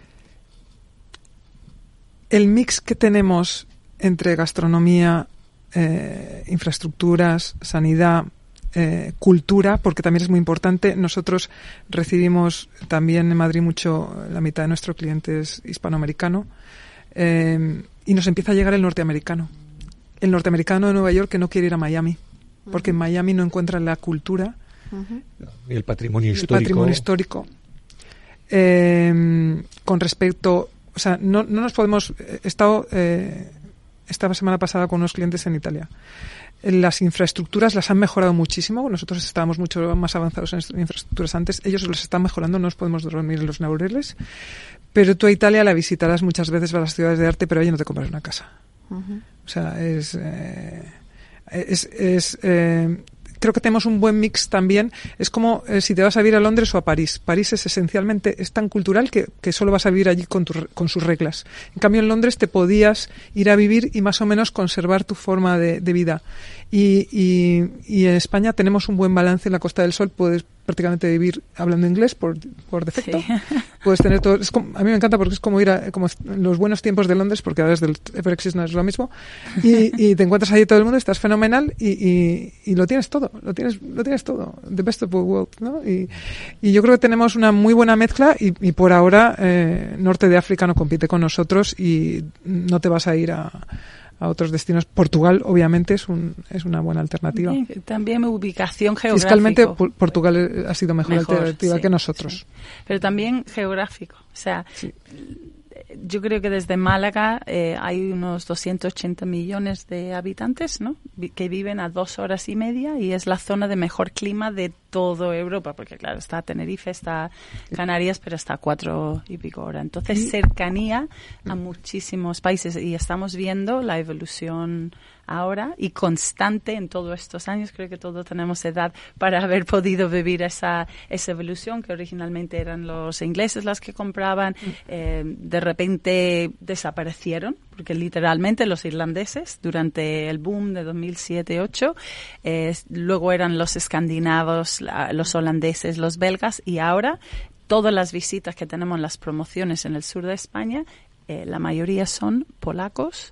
S5: El mix que tenemos entre gastronomía, eh, infraestructuras, sanidad, eh, cultura, porque también es muy importante. Nosotros recibimos también en Madrid mucho, la mitad de nuestro cliente es hispanoamericano, eh, y nos empieza a llegar el norteamericano. El norteamericano de Nueva York que no quiere ir a Miami, porque en Miami no encuentra la cultura,
S3: uh-huh, y el patrimonio histórico.
S5: El patrimonio histórico. Eh, con respecto... O sea, no, no nos podemos... He estado eh, esta semana pasada con unos clientes en Italia. Las infraestructuras las han mejorado muchísimo. Nosotros estábamos mucho más avanzados en infraestructuras antes. Ellos los están mejorando, no nos podemos dormir en los laureles. Pero tú a Italia la visitarás muchas veces, a las ciudades de arte, pero allí no te compras una casa. Uh-huh. O sea, es... Eh, es... es eh, creo que tenemos un buen mix también. Es como eh, si te vas a vivir a Londres o a París. París es esencialmente, es tan cultural que, que solo vas a vivir allí con, tu, con sus reglas. En cambio, en Londres te podías ir a vivir y más o menos conservar tu forma de, de vida. Y, y, y en España tenemos un buen balance en la Costa del Sol. Puedes prácticamente vivir hablando inglés por, por defecto. Sí. Puedes tener todo. Es como, a mí me encanta porque es como ir a como los buenos tiempos de Londres, porque ahora desde el Brexit no es lo mismo. Y, y te encuentras allí todo el mundo, estás fenomenal y, y, y lo tienes todo. Lo tienes, lo tienes todo. The best of both worlds, ¿no? Y, y yo creo que tenemos una muy buena mezcla y, y por ahora eh, Norte de África no compite con nosotros y no te vas a ir a a otros destinos. Portugal, obviamente, es un es una buena alternativa.
S4: También, también ubicación geográfica.
S5: Fiscalmente, Portugal ha sido mejor, mejor alternativa
S4: sí,
S5: que nosotros.
S4: Sí. Pero también geográfico. O sea, sí. Yo creo que desde Málaga eh, hay unos doscientos ochenta millones de habitantes, ¿no? Que viven a dos horas y media y es la zona de mejor clima de toda Europa, porque claro, está Tenerife, está Canarias, pero está a cuatro y pico horas. Entonces, cercanía a muchísimos países y estamos viendo la evolución ahora y constante en todos estos años. Creo que todos tenemos edad para haber podido vivir esa esa evolución que originalmente eran los ingleses las que compraban, eh, de repente desaparecieron porque literalmente los irlandeses durante el boom de dos mil siete ocho, eh, luego eran los escandinavos, la, los holandeses, los belgas y ahora todas las visitas que tenemos en las promociones en el sur de España, eh, la mayoría son polacos,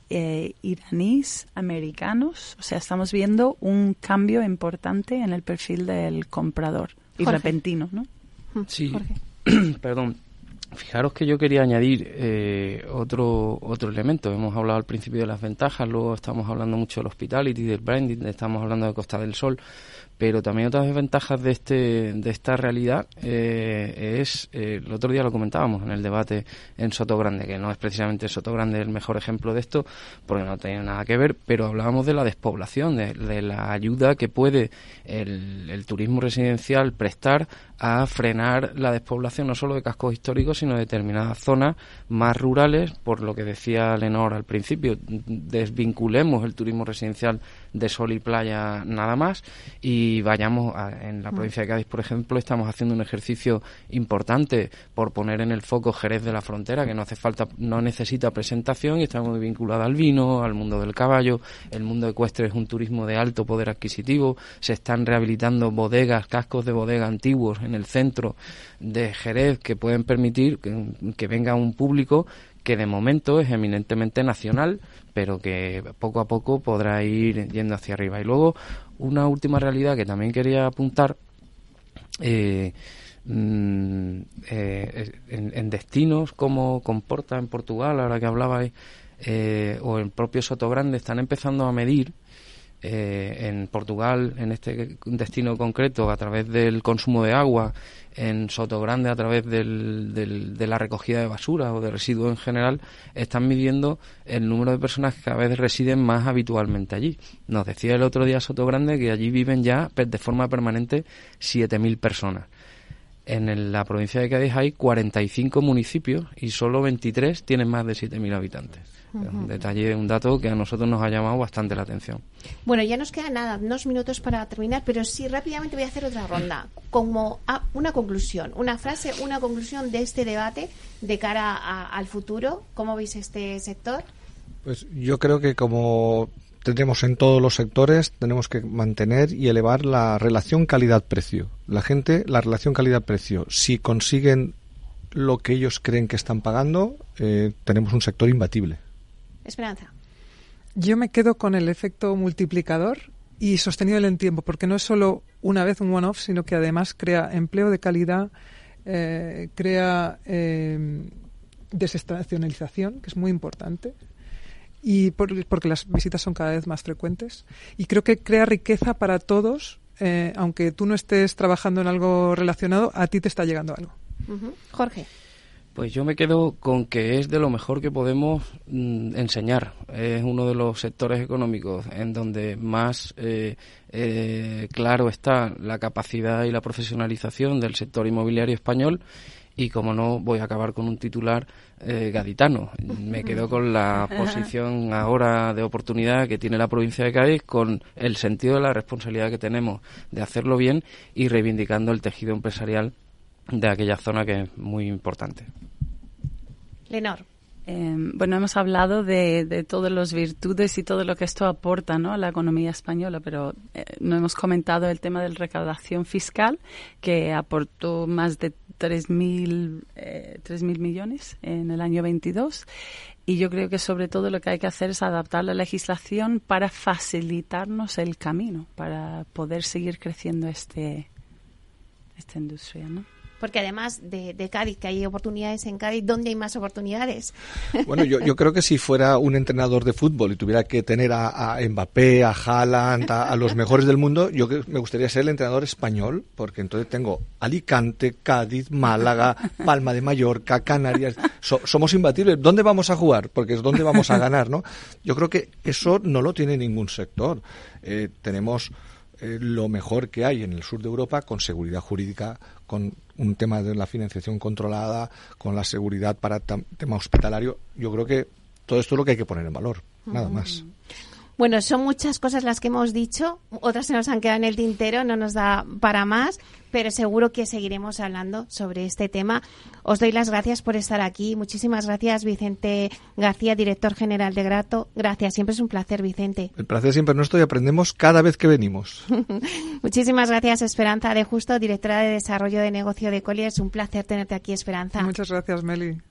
S4: eh, iraníes, americanos. O sea, estamos viendo un cambio importante en el perfil del comprador y
S2: Jorge.
S4: repentino, ¿no?
S6: Sí, perdón. Fijaros que yo quería añadir eh, otro otro elemento. Hemos hablado al principio de las ventajas, luego estamos hablando mucho del hospitality, del branding, estamos hablando de Costa del Sol, pero también otras desventajas de este de esta realidad eh, es, eh, el otro día lo comentábamos en el debate en Sotogrande, que no es precisamente Sotogrande el mejor ejemplo de esto, porque no tiene nada que ver, pero hablábamos de la despoblación, de, de la ayuda que puede el, el turismo residencial prestar a frenar la despoblación no solo de cascos históricos, sino de determinadas zonas más rurales, por lo que decía Lenor al principio, desvinculemos el turismo residencial de sol y playa nada más y vayamos a, en la provincia de Cádiz, por ejemplo, estamos haciendo un ejercicio importante por poner en el foco Jerez de la Frontera, que no hace falta, no necesita presentación y está muy vinculada al vino, al mundo del caballo. El mundo ecuestre es un turismo de alto poder adquisitivo, se están rehabilitando bodegas, cascos de bodega antiguos en el centro de Jerez que pueden permitir que, que venga un público que de momento es eminentemente nacional, pero que poco a poco podrá ir yendo hacia arriba. Y luego, una última realidad que también quería apuntar, eh, mm, eh, en, en destinos como Comporta en Portugal, ahora que hablabais, eh, o el propio Sotogrande, están empezando a medir Eh, en Portugal, en este destino concreto, a través del consumo de agua, en Sotogrande a través del, del, de la recogida de basura o de residuos en general, están midiendo el número de personas que cada vez residen más habitualmente allí. Nos decía el otro día Sotogrande que allí viven ya de forma permanente siete mil personas. En el, la provincia de Cádiz hay cuarenta y cinco municipios y solo veintitrés tienen más de siete mil habitantes. Uh-huh. Es un detalle, un dato que a nosotros nos ha llamado bastante la atención.
S2: Bueno, ya nos queda nada, unos minutos para terminar, pero sí, rápidamente voy a hacer otra ronda. Como a una conclusión, una frase, una conclusión de este debate de cara a, al futuro. ¿Cómo veis este sector?
S3: Pues yo creo que como tenemos en todos los sectores, tenemos que mantener y elevar la relación calidad-precio. La gente, la relación calidad-precio, si consiguen lo que ellos creen que están pagando, eh, tenemos un sector imbatible.
S2: Esperanza.
S5: Yo me quedo con el efecto multiplicador y sostenido en el tiempo, porque no es solo una vez un one-off, sino que además crea empleo de calidad, eh, crea eh, desestacionalización, que es muy importante, y por, porque las visitas son cada vez más frecuentes, y creo que crea riqueza para todos, eh, aunque tú no estés trabajando en algo relacionado, a ti te está llegando algo.
S2: Uh-huh. Jorge.
S6: Pues yo me quedo con que es de lo mejor que podemos mm, enseñar. Es uno de los sectores económicos en donde más eh, eh, claro está la capacidad y la profesionalización del sector inmobiliario español. Y como no, voy a acabar con un titular eh, gaditano. Me quedo con la posición ahora de oportunidad que tiene la provincia de Cádiz, con el sentido de la responsabilidad que tenemos de hacerlo bien y reivindicando el tejido empresarial de aquella zona que es muy importante.
S2: Lenor.
S4: Eh, bueno, hemos hablado de, de todas las virtudes y todo lo que esto aporta, ¿no?, a la economía española, pero eh, no hemos comentado el tema de la recaudación fiscal, que aportó más de tres mil eh, tres mil millones en el año veintidós. Y yo creo que sobre todo lo que hay que hacer es adaptar la legislación para facilitarnos el camino, para poder seguir creciendo este esta industria, ¿no?
S2: Porque además de, de Cádiz, que hay oportunidades en Cádiz, ¿dónde hay más oportunidades?
S3: Bueno, yo, yo creo que si fuera un entrenador de fútbol y tuviera que tener a, a Mbappé, a Haaland, a, a los mejores del mundo, yo que me gustaría ser el entrenador español, porque entonces tengo Alicante, Cádiz, Málaga, Palma de Mallorca, Canarias. So, somos imbatibles. ¿Dónde vamos a jugar? Porque es donde vamos a ganar, ¿no? Yo creo que eso no lo tiene ningún sector. Eh, tenemos eh, lo mejor que hay en el sur de Europa, con seguridad jurídica, con un tema de la financiación controlada, con la seguridad para tam- tema hospitalario. Yo creo que todo esto es lo que hay que poner en valor, nada más.
S2: Bueno, son muchas cosas las que hemos dicho, otras se nos han quedado en el tintero, no nos da para más, pero seguro que seguiremos hablando sobre este tema. Os doy las gracias por estar aquí. Muchísimas gracias, Vicente García, director general de Grato. Gracias, siempre es un placer, Vicente.
S3: El placer siempre es nuestro y aprendemos cada vez que venimos.
S2: Muchísimas gracias, Esperanza de Justo, directora de Desarrollo de Negocio de Colliers. Un placer tenerte aquí, Esperanza.
S5: Muchas gracias, Meli.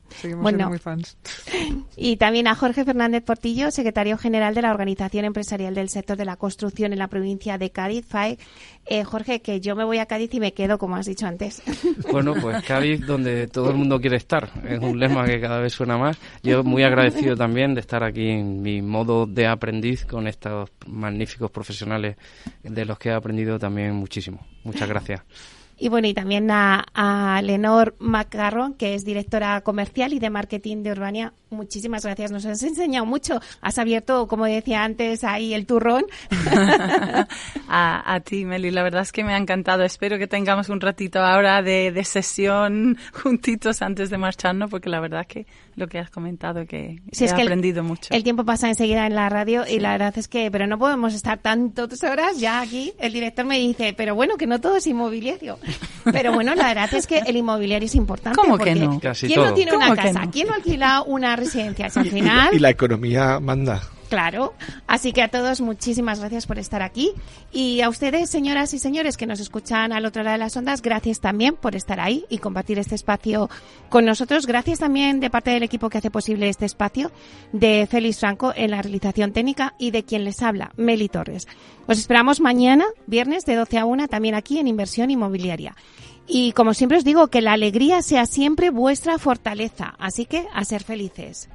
S5: Seguimos
S2: bueno,
S5: siendo muy fans.
S2: Y también a Jorge Fernández Portillo, secretario general de la Organización Empresarial del Sector de la Construcción en la provincia de Cádiz, F A E. Eh, Jorge, que yo me voy a Cádiz y me quedo, como has dicho antes.
S6: Bueno, pues Cádiz, donde todo el mundo quiere estar. Es un lema que cada vez suena más. Yo muy agradecido también de estar aquí en mi modo de aprendiz con estos magníficos profesionales de los que he aprendido también muchísimo. Muchas gracias.
S2: Y bueno, y también a, a Lenor Macarrón, que es directora comercial y de marketing de Urbania. Muchísimas gracias, nos has enseñado mucho. Has abierto, como decía antes, ahí el turrón.
S4: a, a ti, Meli, la verdad es que me ha encantado. Espero que tengamos un ratito ahora de, de sesión juntitos antes de marcharnos, porque la verdad es que lo que has comentado, que
S2: sí,
S4: he
S2: es que
S4: aprendido
S2: el,
S4: mucho.
S2: El tiempo pasa enseguida en la radio sí. Y la verdad es que, pero no podemos estar tantas horas ya aquí. El director me dice, pero bueno, que no todo es inmobiliario. Pero bueno, la verdad es que el inmobiliario es importante.
S4: ¿Cómo que no?
S6: Casi
S2: ¿Quién
S6: todo.
S2: no tiene una
S4: ¿Cómo
S2: casa?
S4: no?
S2: ¿Quién no alquila una residencia? Si al final...
S3: Y la economía manda.
S2: Claro. Así que a todos muchísimas gracias por estar aquí. Y a ustedes, señoras y señores que nos escuchan al otro lado de las ondas, gracias también por estar ahí y compartir este espacio con nosotros. Gracias también de parte del equipo que hace posible este espacio, de Félix Franco en la realización técnica y de quien les habla, Meli Torres. Os esperamos mañana, viernes de doce a una, también aquí en Inversión Inmobiliaria. Y como siempre os digo, que la alegría sea siempre vuestra fortaleza. Así que a ser felices.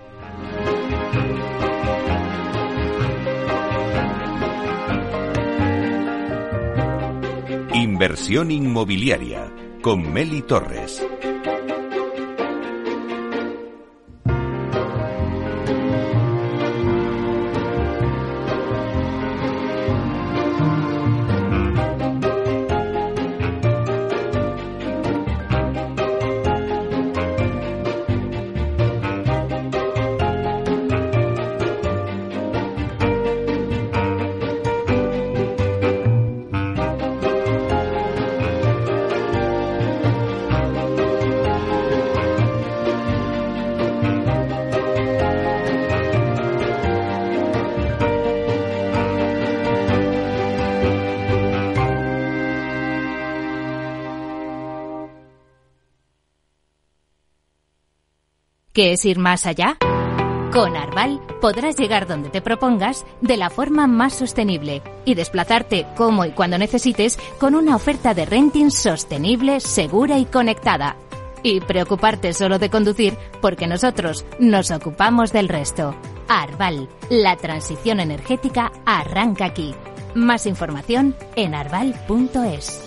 S1: Inversión inmobiliaria con Meli Torres.
S10: ¿Qué es ir más allá? Con Arval podrás llegar donde te propongas de la forma más sostenible y desplazarte como y cuando necesites con una oferta de renting sostenible, segura y conectada. Y preocuparte solo de conducir porque nosotros nos ocupamos del resto. Arval, la transición energética arranca aquí. Más información en arval punto es.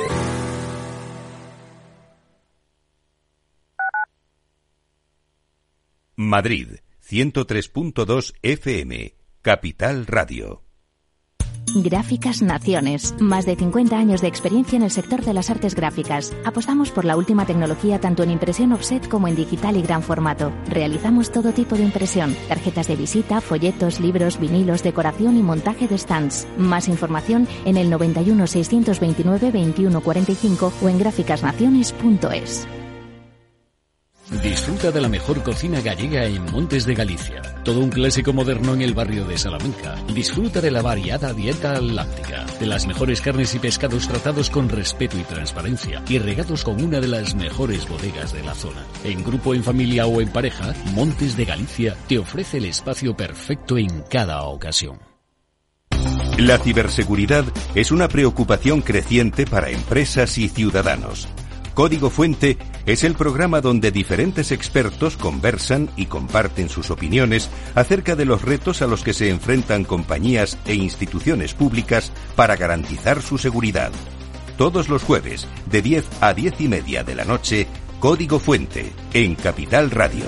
S1: Madrid, ciento tres punto dos F M, Capital Radio.
S10: Gráficas Naciones. Más de cincuenta años de experiencia en el sector de las artes gráficas. Apostamos por la última tecnología tanto en impresión offset como en digital y gran formato. Realizamos todo tipo de impresión. Tarjetas de visita, folletos, libros, vinilos, decoración y montaje de stands. Más información en el noventa y uno, seiscientos veintinueve, veintiuno cuarenta y cinco o en gráficas naciones punto es.
S11: Disfruta de la mejor cocina gallega en Montes de Galicia. Todo un clásico moderno en el barrio de Salamanca. Disfruta de la variada dieta láctica, de las mejores carnes y pescados tratados con respeto y transparencia y regados con una de las mejores bodegas de la zona. En grupo, en familia o en pareja, Montes de Galicia te ofrece el espacio perfecto en cada ocasión.
S1: La ciberseguridad es una preocupación creciente para empresas y ciudadanos. Código Fuente es el programa donde diferentes expertos conversan y comparten sus opiniones acerca de los retos a los que se enfrentan compañías e instituciones públicas para garantizar su seguridad. Todos los jueves, de diez a diez y media de la noche, Código Fuente, en Capital Radio.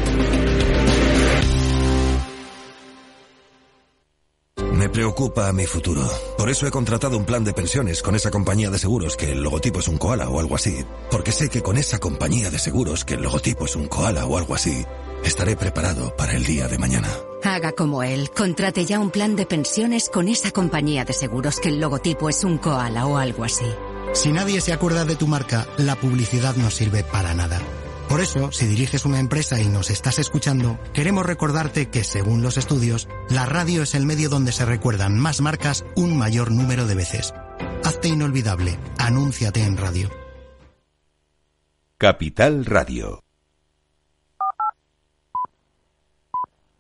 S12: Me preocupa mi futuro. Por eso he contratado un plan de pensiones con esa compañía de seguros que el logotipo es un koala o algo así. Porque sé que con esa compañía de seguros que el logotipo es un koala o algo así, estaré preparado para el día de mañana.
S13: Haga como él. Contrate ya un plan de pensiones con esa compañía de seguros que el logotipo es un koala o algo así.
S14: Si nadie se acuerda de tu marca, la publicidad no sirve para nada. Por eso, si diriges una empresa y nos estás escuchando, queremos recordarte que, según los estudios, la radio es el medio donde se recuerdan más marcas un mayor número de veces. Hazte inolvidable. Anúnciate en radio.
S1: Capital Radio.